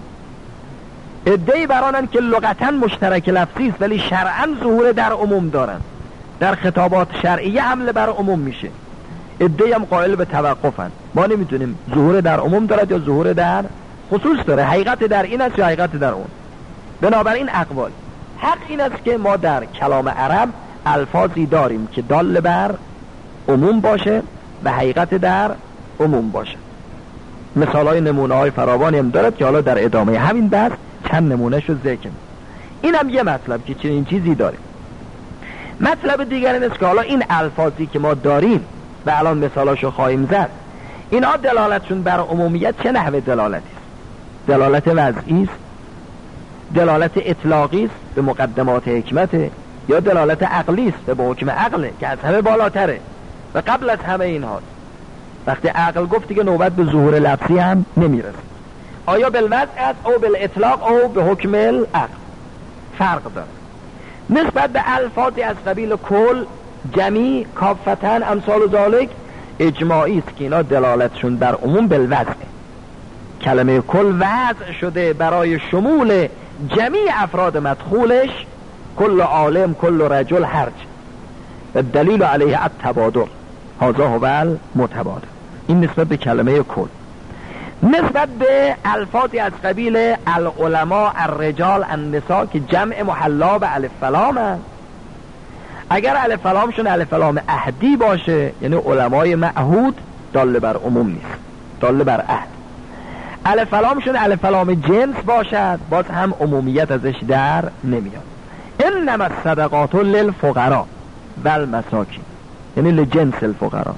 ادعی برانن که لغتا مشترک لفظی است ولی شرعا ظهور در عموم دارن، در خطابات شرعیه حمله بر عموم میشه. ادعی هم قائل به توقفن، ما نمیتونیم ظهور در عموم دارد یا ظهور در خصوص داره، حقیقت در این است یا حقیقت در اون. بنابراین اقوال حق این است که ما در کلام عرب الفاظی داریم که دال بر عموم باشه و حقیقت در عموم باشه. مثال های نمونه های فراوانی هم دارد که حالا در ادامه همین بحث چند نمونه شو ذکر. این هم یه مطلب که چنین چیزی داریم. مطلب دیگر این است که حالا این الفاظی که ما داریم و الان مثالاشو خواهیم زد، اینا دلالتشون بر عمومیت چه نحوه دلالتی است؟ دلالت وضعی است، دلالت اطلاقی است به مقدمات حکمت، یا دلالت عقلی است به حکم عقله که از همه بالاتره و قبل از همه اینها. وقتی عقل گفت دیگه نوبت به ظهور لفظی هم نمیرسه. آیا بالوضع است او بالاطلاق او به حکم العقل؟ فرق داره. نسبت به الفاظی از قبیل کل، جمی، کافتن، امثال و ذالک اجماعی است که اینا دلالتشون بر عموم بالوضع. کلمه کل وضع شده برای شمول جمیع افراد مدخولش، کل عالم، کل رجل، هرچ. و دلیل علیه التبادر، هذا هو المتبادر. این نسبت به کلمه کل. نسبت به الفاظی از قبیل العلماء، الرجال، النساء که جمع محلا به الف لام است، اگر الف لامشون الف لام عهدی باشه، یعنی علمای معهود، دال بر عموم نیست، دال بر عهد. الف لامشون الف لام جنس باشد، باز هم عمومیت ازش در نمیاد. انما الصدقات للفقراء والمساکین، یعنی لجنس الفقراء،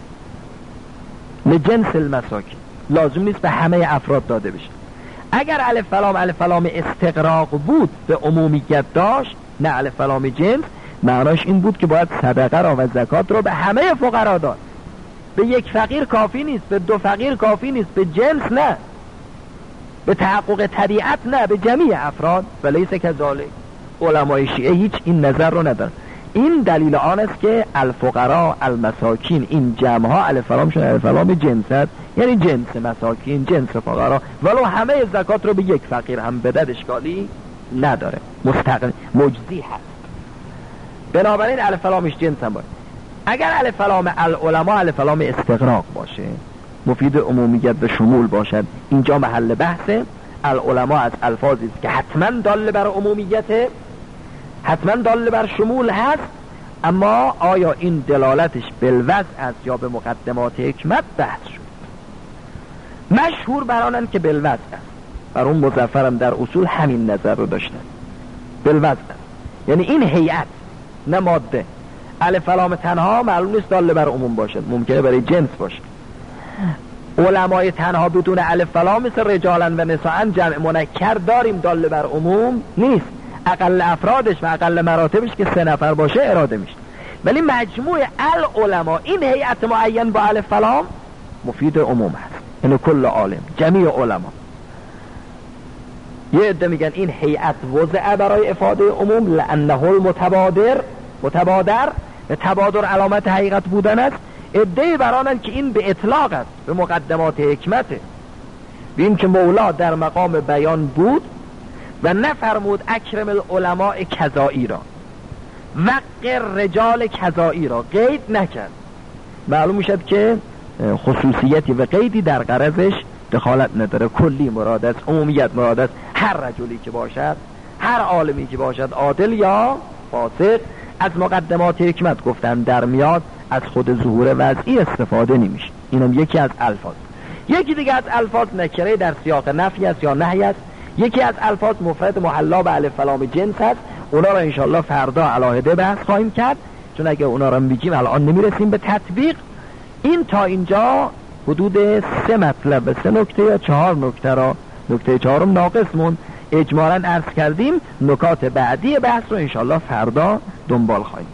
لجنس المساکین، لازم نیست به همه افراد داده بشه. اگر الف لام الف لام استغراق بود، به عمومیت داشت، نه الف لام جنس، معناش این بود که باید صدقه را و زکات را به همه فقرا داد. به یک فقیر کافی نیست، به دو فقیر کافی نیست، به جنس نه، به تحقق طبیعت نه، به جمیع افراد. ولیس کذالک. علمای شیعه هیچ این نظر رو ندارن. این دلیل آن است که الفقراء المساکین، این جمع ها الف لامشون الف لام جنس است، یعنی جنس مساکین، جنس فقرا، ولو همه زکات رو به یک فقیر هم بدد اشکالی نداره، مستقل مجزی هست. بنابراین الف لامش جنس هم باشه. اگر الف لام العلماء الف لام استغراق باشه، مفید عمومیت و شمول باشد، اینجا محل بحثه. العلماء از الفاظی است که حتما دال بر عمومیت، حتما دال بر شمول هست، اما آیا این دلالتش بالوضع است یا به مقدمات حکمت بحث شد. مشهور برانن که بالوضع است. بر اون مظفرم در اصول همین نظر رو داشتن، بالوضع است، یعنی این هیئت نه ماده. الف لام تنها معلوم نیست دال بر عموم باشد، ممکنه برای جنس باشه. علمای تنها بدون الف لام مثل رجالن و نساءن جمع منکر داریم، دال بر عموم نیست. اقل افرادش و اقل مراتبش که سه نفر باشه اراده میشه. ولی مجموع العلماء، این هیئت معین با الف لام، مفید عموم هست، یعنی کل عالم، جمیع علما. یه عده میگن این هیئت وضع برای افاده عموم، لانه المتبادر، متبادر، تبادر علامت حقیقت بودن است. عده برانن که این به اطلاق است، به مقدمات حکمته. ببین که مولا در مقام بیان بود و نفرمود اکرم العلماء کذایی را، وقر رجال کذایی را قید نکرد. معلوم میشد که خصوصیتی و قیدی در غرضش دخالت نداره، کلی مراد است، عمومیت مراد است. هر رجلی که باشد، هر عالمی که باشد، عادل یا فاسق، از مقدمات حکمت گفتن در میاد، از خود ظهور وضعی استفاده نمیشه. اینم یکی از الفاظ. یکی دیگه از الفاظ نکره در سیاق نفی است یا نهی است. یکی از الفاظ مفرد محلا به الف لام جنس است. اونا را انشاءالله فردا علاهده بحث خواهیم کرد، چون اگه اونا را میگیم الان نمیرسیم به تطبیق. این تا اینجا حدود سه مطلب و سه نکته یا چهار نکته را، نکته چهارم ناقص مون، اجمالاً عرض کردیم. نکات بعدی بحث رو انشاءالله فردا دنبال خواهیم.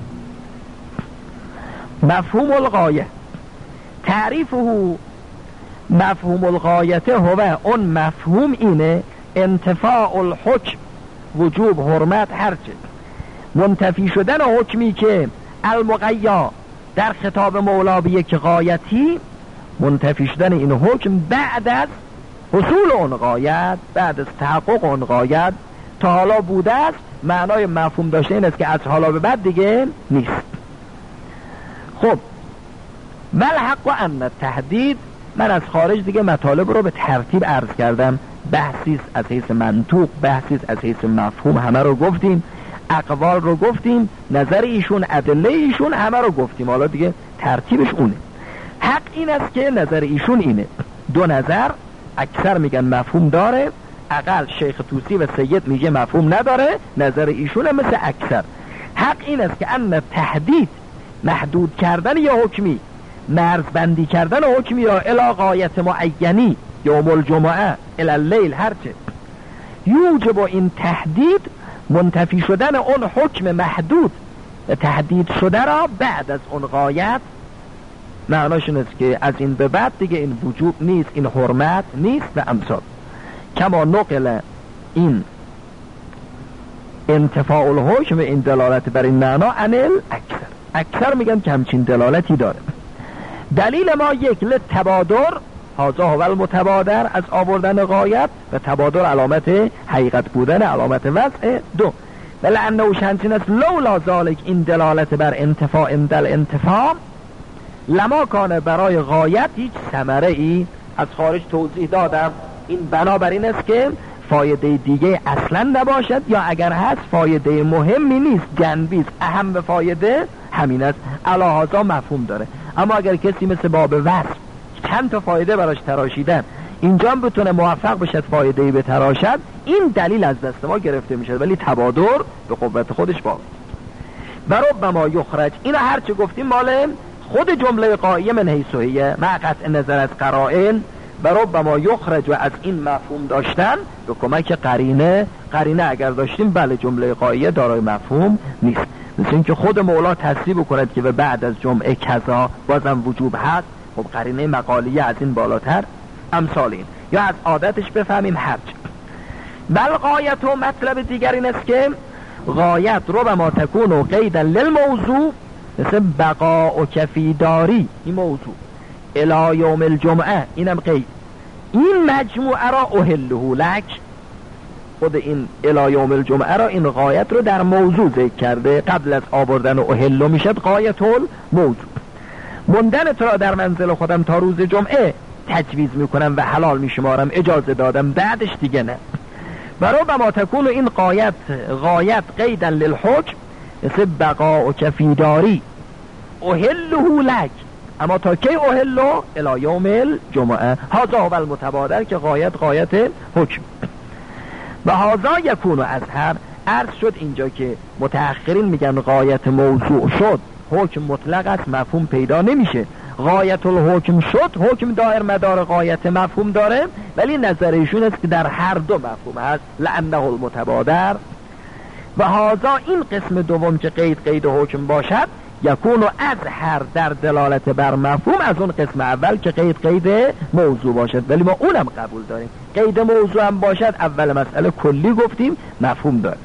مفهوم الغایه، تعریفه مفهوم الغایته هو، اون مفهوم اینه انتفاع الحکم، وجوب، حرمت، هرچه منتفی شدن حکمی که المغیا در خطاب مولا به یک غایتی منتفی شدن این حکم بعد از حصول اون غایت، بعد از تحقق اون غایت تا حالا بوده است، معنای مفهوم داشته این است که از حالا به بعد دیگه نیست. خب ملحق و ان تهدید، من از خارج دیگه مطالب رو به ترتیب عرض کردم، بحثیست از حیث منطوق، بحثیست از حیث مفهوم، همه رو گفتیم، اقوال رو گفتیم، نظر ایشون، ادله ایشون، همه رو گفتیم. حالا دیگه ترتیبش اونه. حق این است که نظر ایشون اینه، دو نظر اکثر میگن مفهوم داره، اقل شیخ توسی و سید میگه مفهوم نداره، نظر ایشون مثل اکثر. حق این است که ان تهدید، محدود کردن یا حکمی، مرزبندی کردن حکمی را الی غایت معینی، یوم الجمعه، الی اللیل، هرچه یوجب این تهدید، منتفی شدن اون حکم محدود تهدید شده را بعد از اون غایت، معناش این است که از این به بعد دیگه این وجوب نیست، این حرمت نیست و امثال. کما نقل این انتفاع الحکم، این دلالت بر این معنا انل اکثر، اکثر میگن که همچین دلالتی داره. دلیل ما یک، لتبادر، هذا هو المتبادر، از آوردن غایت و تبادر علامت حقیقت بودن، علامت وضع. دو، ولانه شانسین است لولا ذالک، این دلالت بر انتفاع دل انتفاع، لما کانه برای غایت هیچ ثمره ای، از خارج توضیح دادم، این بنابراین است که فایده دیگه اصلا نباشد، یا اگر هست فایده مهمی نیست، جنبی است، اهم به فایده همین است، علی هذا مفهوم داره. اما اگر کسی مثل باب وصف چند تا فایده براش تراشیدن، اینجا هم بتونه موفق بشد فایده‌ای به تراشد، این دلیل از دست ما گرفته میشه، ولی تبادر به قوت خودش باقی. و ربما یخرج، این هرچه گفتیم مال خود جمله قائیه من حیث هی، مع قطع نظر از قرائن، و ربما یخرج، و از این مفهوم داشتن به کمک قرینه، قرینه اگر داشتیم بله جمله قائیه دارای مفهوم نیست. مثل اینکه خود مولا تصریح بکند که به بعد از جمعه کذا بازم وجوب هست، خب قرینه مقالیه از این بالاتر، امثال این، یا از عادتش بفهمیم هرچ. بل غایت و مطلب دیگر این است که غایت ربما تکون و قیدا للموضوع، مثل بقا و کفیداری، این موضوع الی یوم الجمعه، اینم قید، این مجموعه را احله لک، خود این الی یوم الجمعه را، این غایت رو در موضوع ذکر کرده، قبل از آوردن احله میشد غایت الموضوع. مندن تو را در منزل خودم تا روز جمعه تجویز میکنم و حلال میشمارم، اجازه دادم، بعدش دیگه نه. و ربما تکون این غایت غایت قیدا للحکم، مثل بقا و کفیداری احله لک، اما تا کی احله؟ الی یوم الجمعه، هذا هو المتبادر، که غایت غایت حکم. و هذا یکون اظهر، عرض شد اینجا که متأخرین میگن غایت موضوع شد، حکم مطلق است، مفهوم پیدا نمیشه. غایت الحکم شد، حکم دایر مدار غایت مفهوم داره، ولی نظرشون است که در هر دو مفهوم هست، لانه المتبادر. و هذا این قسم دوم که قید قید حکم باشد، یکون و اظهر در دلالت بر مفهوم از اون قسم اول که قید قید موضوع باشد، ولی ما اونم قبول داریم. قید موضوع هم باشد، اول مسئله کلی گفتیم مفهوم داره.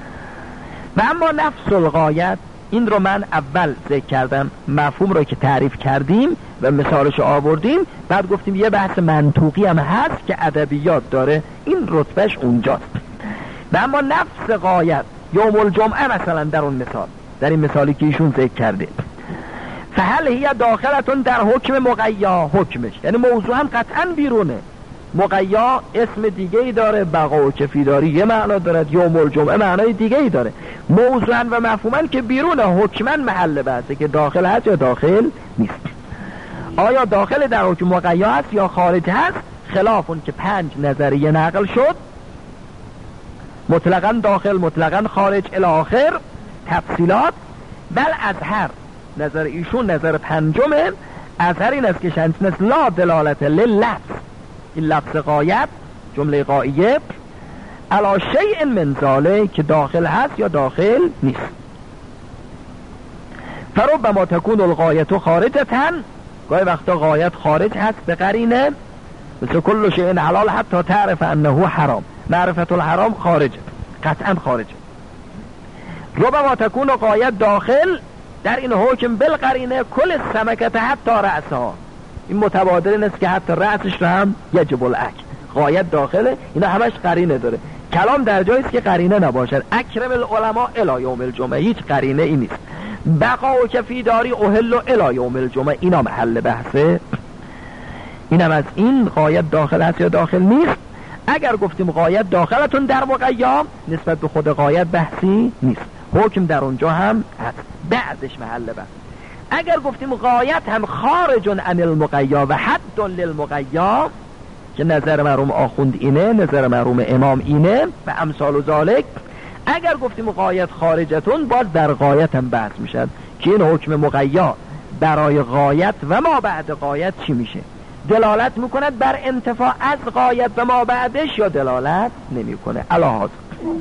و اما نفس الغایت، این رو من اول ذکر کردم، مفهوم رو که تعریف کردیم و مثالش آوردیم، بعد گفتیم یه بحث منطوقی هم هست که ادبیات داره، این رتبهش اونجاست. و اما نفس غایت یوم الجمعه مثلا در اون مثال، در این مثالی که ایشون ذکر کرده، فهل هی داخلتون در حکم مقیا، حکمش یعنی موضوع هم قطعا بیرونه، مقیا اسم دیگه ای داره، بقا و کفیداری یه معنا دارد، یوم الجمعه معنای دیگه ای داره، موضوعا و مفهوما که بیرونه، حکما محل بحثه که داخل هست یا داخل نیست. آیا داخل در حکم مقیا هست یا خارج هست؟ خلاف اون که پنج نظریه نقل شد، مطلقا داخل، مطلقا خارج، الی آخر تفصیلات. بل اظهر، نظر ایشون نظر پنجمه، اظهر این است که شانسین است لا دلالت لللفظ، این لفظ غایت جمله غائیه، علی شیء من ذالک، که داخل هست یا داخل نیست. فربما تکون الغایت خارجتاً، گاهی وقتا غایت خارج هست به قرینه، مثل کل شیء حلال حتی تعرف انه حرام، معرفت الحرام خارج، قطعا خارج. ربما تکون غایت داخل، در این حکم بالقرینه کل سمکت حتی رأسها، این متبادر این است که حتی رأسش رو هم یجب العک، غایت داخله، اینا همش قرینه داره. کلام در جایی است که قرینه نباشد. اکرم العلماء الی یوم الجمعه، هیچ قرینه ای نیست. بقا و کفی داری اهل الی یوم الجمعه، اینا محل بحثه. اینم از این غایت داخل هست یا داخل نیست. اگر گفتیم غایت داخلتون در مقیا، نسبت به خود غایت بحثی نیست، حکم در اونجا هم هست، بعدش محل بحث. اگر گفتیم غایت هم خارج عن المقیا و حد للمقیا، که نظر مرحوم آخوند اینه، نظر مرحوم امام اینه و امثال و ذالک، اگر گفتیم غایت خارجتون، باز در غایت هم بحث میشد که این حکم مقیا برای غایت و ما بعد غایت چی میشه، دلالت میکند بر انتفاع از غایت و ما بعدش یا دلالت نمیکنه. الهاز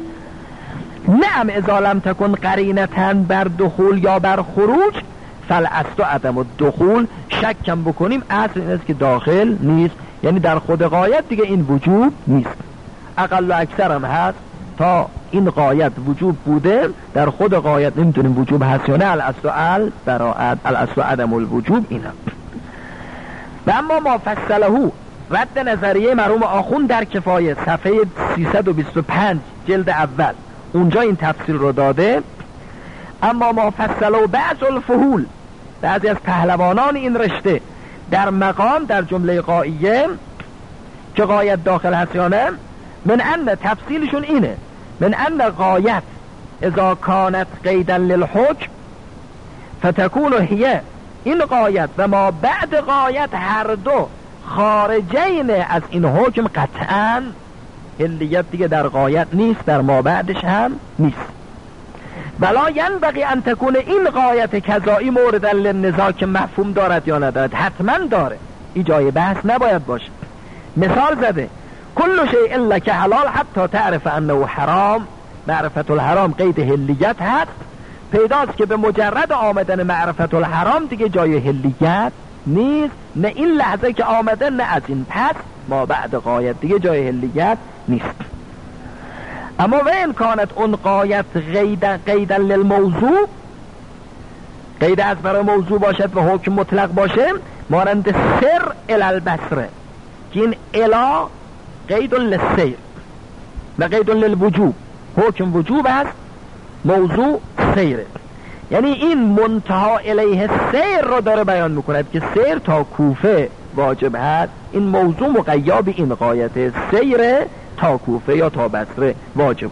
نعم اذا لم تکن قرینتن بر دخول یا بر خروج فالاصل عدم الدخول، شکم بکنیم اصل این است که داخل نیست، یعنی در خود غایت دیگه این وجوب نیست. اقل و اکثر هم هست تا این غایت وجوب بوده، در خود غایت نمیتونیم وجوب هست یا نه. الاصل البراءت، الاصل عدم الوجوب. اینا و اما ما فصله، رد نظریه مرحوم آخون در کفایه صفحه سیصد و بیست و پنج جلد اول، اونجا این تفصیل رو داده. اما ما فصله بعض الفهول، بعضی از پهلوانان این رشته در مقام در جمله غائیه که غایت داخل هست یا نه، من ان تفصیلشون اینه، من ان غایت اذا کانت قیدا للحکم فتکون هیه، این غایت و ما بعد غایت هر دو خارجین از این حکم قطعا، حلیت دیگه در غایت نیست، در ما بعدش هم نیست. بلا ینبغی ان تکون این غایت کذایی مورد للنزاع، که مفهوم دارد یا ندارد، حتما داره، این جای بحث نباید باشه. مثال زده کل شیء لک حلال حتی تعرف انه حرام، معرفت الحرام قید حلیت هست، پیداست که به مجرد آمدن معرفت الحرام دیگه جای حلیت نیست، نه این لحظه که آمده نه از این پس ما بعد غایت دیگه جای حلیت نیست. اما و این کانت اون غایت قیدا قیدا للموضوع، قید از برای موضوع باشد و حکم مطلق باشه، مانند سر الالبصره، که این الا قید للسیر و قید للوجوب، حکم وجوب است، موضوع سیره، یعنی این منتها الیه سیر رو داره بیان میکند که سیر تا کوفه واجب هست، این موضوع مقیاب این غایت سیر تا کوفه یا تا بصره واجب.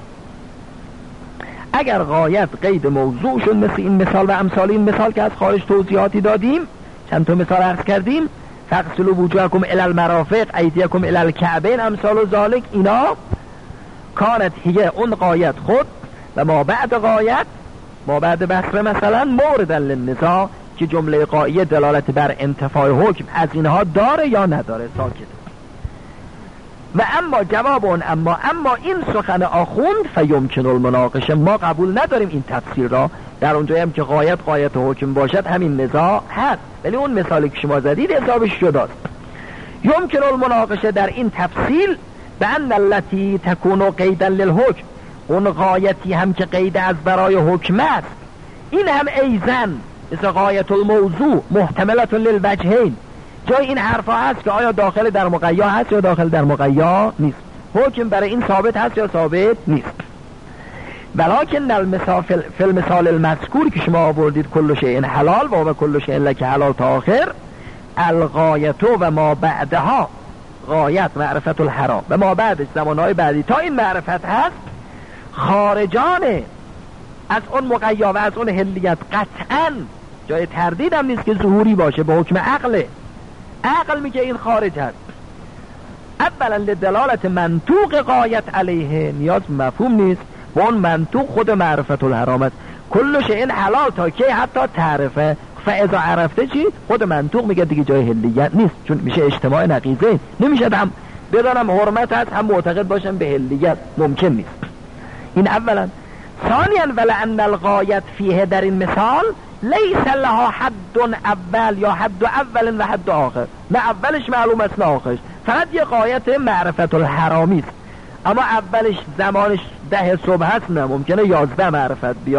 اگر غایت قید موضوع شد مثل این مثال و امثال این مثال که از خارج توضیحاتی دادیم، چند تا مثال عرض کردیم، فاغسلوا وجوهکم الی المرافق ایدیکم الی الکعبین، امثال و ذالک، اینا کانت هیه اون غایت خود و ما بعد غایت، ما بعد بصره مثلا مورد للنزاع، که جمله غائیه دلالت بر انتفاع حکم از اینها داره یا نداره، ساکت. و اما جواب اون اما اما این سخن آخوند فیمکن المناقشه، ما قبول نداریم این تفسیر را، در اونجایی هم که غایت غایت حکم باشد همین نزاع هست، ولی اون مثالی که شما زدید حسابش شداست. یمکن المناقشه در این تفصیل به ان التي تكون قیدا للحکم، اون غایتی هم که قید از برای حکم است، این هم ایزن مثل غایت الموضوع محتملت للوجهین، جای این حرفا هست که آیا داخل در مقیا هست یا داخل در مقیا نیست، حکم برای این ثابت هست یا ثابت نیست. ولکن المثال فی المثال المذکور که شما آوردید کل شیء حلال و کل شیء لک حلال تا آخر، الغایت و ما بعدها، غایت معرفت الحرام و ما بعدش زمانهای بعدی تا این معرفت هست، خارجان از اون مقیا و از اون حلیت قطعا، جای تردید هم نیست که ظهوری باشه، به حکم عقله، عقل میگه این خارج هست. اولا لدلالت منطوق غایت علیه، نیاز مفهوم نیست، و اون منطوق خود معرفت الحرام است، کل شیء حلال تا که حتی تعرفه، فاذا عرفته چی؟ خود منطوق میگه دیگه جای حلیت نیست، چون میشه اجتماع نقیضه، نمیشه هم بدانم حرمت هست هم معتقد باشم به حلیت، ممکن نیست. این اولا. ثانیا ولعن الغایت فیه، در این مثال لیس لها حد اول یا حد اول و حد آخر، نه اولش معلوم است نه آخرش، فقط یه غایت معرفت الحرامی است، اما اولش زمانش ده صبح هست، نه ممکنه یازده معرفت بیاد،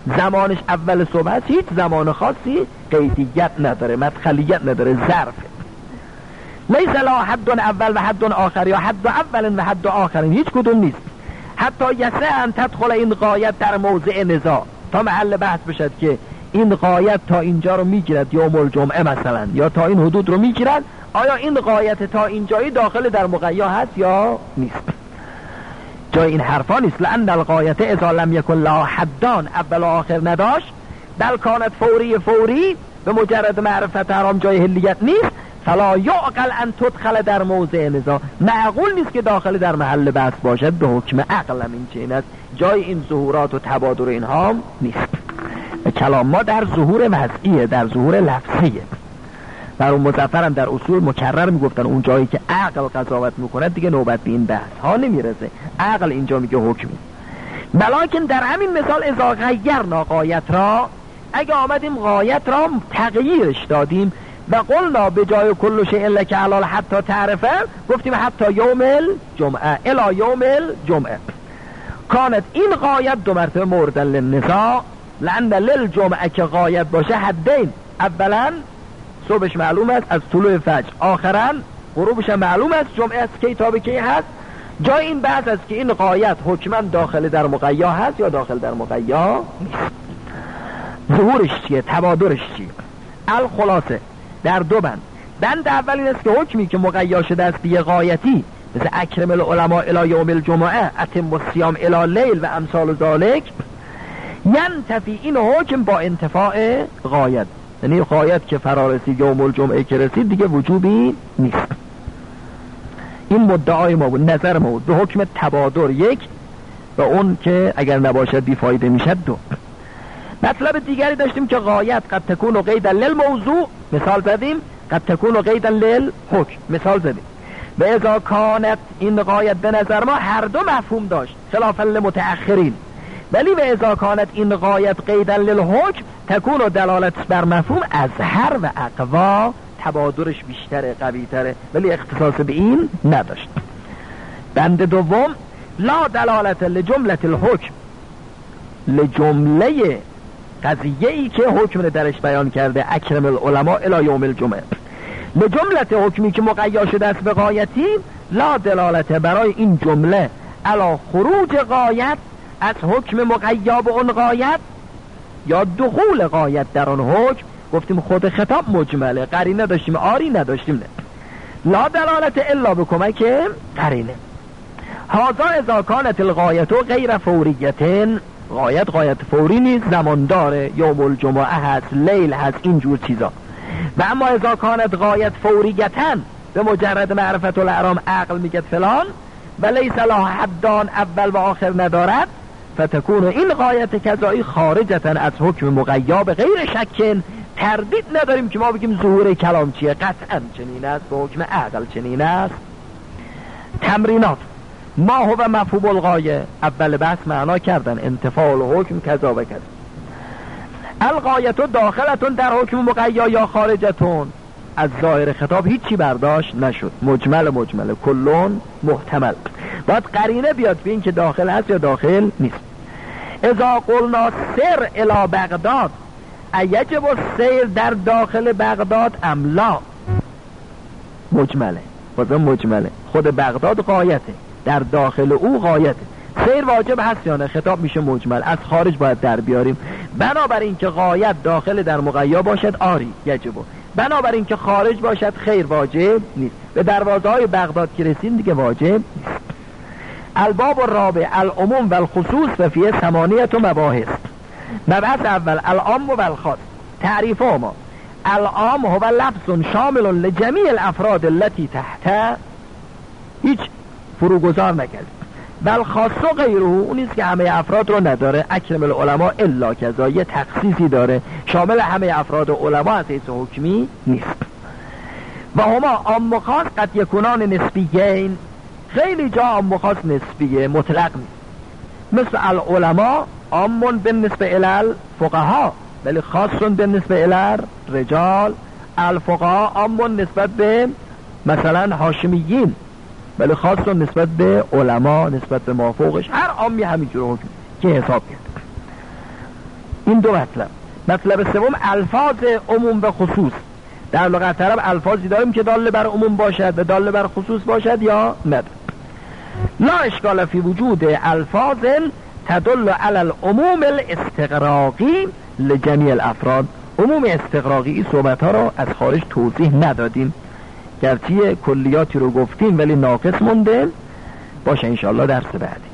زمانش اول صبح هست، هیچ زمان خاصی قیدیت نداره، مدخلیت نداره، ظرف. لیس لا حد اول و حد آخر یا حد اول و حد آخر، هیچ کدوم نیست. حتی یسع ان تدخل این غایت در موضع نزاع، تا محل بحث بشد که این غایت تا اینجا رو میگیرد یوم الجمعه مثلا، یا تا این حدود رو میگیرد، آیا این غایت تا اینجایی داخل در مقیا هست یا نیست. جای این حرفا نیست. لأن الغایت اذا لم یکن لا حدان، اول و آخر نداشت، بل کانت فوری فوری، به مجرد معرفت حرام جای حلیت نیست، فلا یعقل ان تدخل در موضع نزاع، معقول نیست که داخل در محل بحث باشد، به حکم عقل هم این چین است، جای این ظهورات و تبادر اینها نیست. کلام ما در ظهور وضعیه، در ظهور لفظیه. در اون مظفر هم در اصول مکرر میگفتن اون جایی که عقل قضاوت میکنه دیگه نوبت به این بحث ها نمیرسه، عقل اینجا میگه حکمی. بلکن در همین مثال اذا غیرنا غایت را، اگه آمدیم غایت را تغییرش دادیم و قلنا به جای کل شیء لک حلال حتی تعرفه، گفتیم حتی یوم الجمعه الی یوم الجمعه، کانت این غایت دو مرتبه مورد للنزاع، لأن للجمعه که غایت باشه حدین، اولا صبحش معلوم است از طلوع فجر، آخرا غروبش معلوم است جمعه است کی تا به کی هست. جای این بحث است که این غایت حکما داخل در مقیا هست یا داخل در مقیا نیست. ظهورش چیه؟ تبادرش چیه؟ الخلاصه در دو بند. بند اول این است که حکمی که مقیا شده است به غایتی، مثل اکرم العلماء الی یوم الجمعه، اتم الصیام الی لیل و امثال ذالک، ینتفی این حکم با انتفاع غایت، یعنی غایت که فرارسید یوم الجمعه که رسید دیگه وجوبی نیست. این مدعای ما بود، نظر ما بود به حکم تبادر یک، و اون که اگر نباشد بیفایده میشد دو. مطلب دیگری داشتیم که غایت قد تکون قیدا للموضوع، مثال زدیم، قد تکون قیدا للحکم، مثال زدیم. و اذا کانت این غایت به نظر ما هر دو مفهوم داشت خلافا للمتأخرین، ولی و اذا کانت این غایت قیدا للحکم تکون و دلالت بر مفهوم اظهر و اقوا، تبادرش بیشتره قویتره، ولی اختصاص به این نداشت. بند دوم لا دلالت لجملة الحکم، لجمله قضیه ای که حکم درش بیان کرده اکرم العلماء الی یوم الجمعه، لجملة حکمی که مقیا شده است به غایتی، لا دلالت برای این جمله علی خروج غایت از حکم مقیا به اون غایت یا دخول غایت در اون حکم. گفتیم خود خطاب مجمله، قرینه داشتیم آری نداشتیم نه. لا دلالت الا به کمک قرینه. هذا اذا کانت الغایت غیر فوریتن، غایت غایت فوری نیست، زمان داره، یوم الجمعه هست، لیل هست، اینجور چیزا. و اما اذا کانت غایت فوریتن، به مجرد معرفت الاحرام عقل میگه فلان، و لیس لها حدان اول و آخر ندارد، فتکون این غایت کذایی خارجتن از حکم مقیا به غیر شکن. تردید نداریم که ما بگیم ظهور کلام چیه، قطعا چنین است، به حکم عقل چنین است. تمرینات ما هو مفهوم الغایه، اول بحث معنا کردن انتفاع الحکم کذا و کذا. الغایت داخلتون در حکم مقیا یا خارجتون، از ظاهر خطاب هیچی برداشت نشد، مجمل مجمل کلون محتمل، باید قرینه بیاد به این که داخل هست یا داخل نیست. اذا قلنا سر الی بغداد، ایجب السیر در داخل بغداد ام لا، مجمله، بازم مجمله، خود بغداد غایته، در داخل او غایته، سیر واجب هست یا نه؟ خطاب میشه مجمل، از خارج باید در بیاریم. بنابراین که غایت داخل در مقیا باشد آری یجبه، بنابراین که خارج باشد خیر واجب نیست. به دروازه های بغداد که رسید دیگه واجب نیست. الباب الرابع العموم و الخصوص و فیه ثمانیت و مباحث. مبحث اول العام و الخاص. تعریف ما العام هو لفظ شامل لجمیع الافراد التي تحت، هیچ فروگذار نکرد. بل خاص و غیره، اونیست که همه افراد رو نداره، اکرم العلماء الا کذا، یه تخصیصی داره، شامل همه افراد و علما از حیث حکمی نیست. و هما عام و خاص قد یکونان نسبیین، خیلی جا عام و خاص نسبیه، مطلق نیست. مثل العلماء عامون بالنسبه الی الفقها ولی خاصون بالنسبه الی الرجال، الفقها عامون نسبت به مثلا هاشمیین ولی خاصون نسبت به علما، نسبت به مافوقش، هر عامی همینجور حکم که حساب کرد. این دو مطلب. مطلب سوم الفاظ عموم به خصوص. در لغت عرب الفاظی داریم که دال بر عموم باشد و دال بر خصوص باشد یا ند. لا اشکال فی وجود الفاظ تدل علی العموم الاستغراقی لجمیع الافراد. عموم استغراقی صحبت ها را از خارج توضیح ندادیم، گرچه کلیاتی رو گفتیم ولی ناقص مونده. باشه انشاءالله درس بعدی.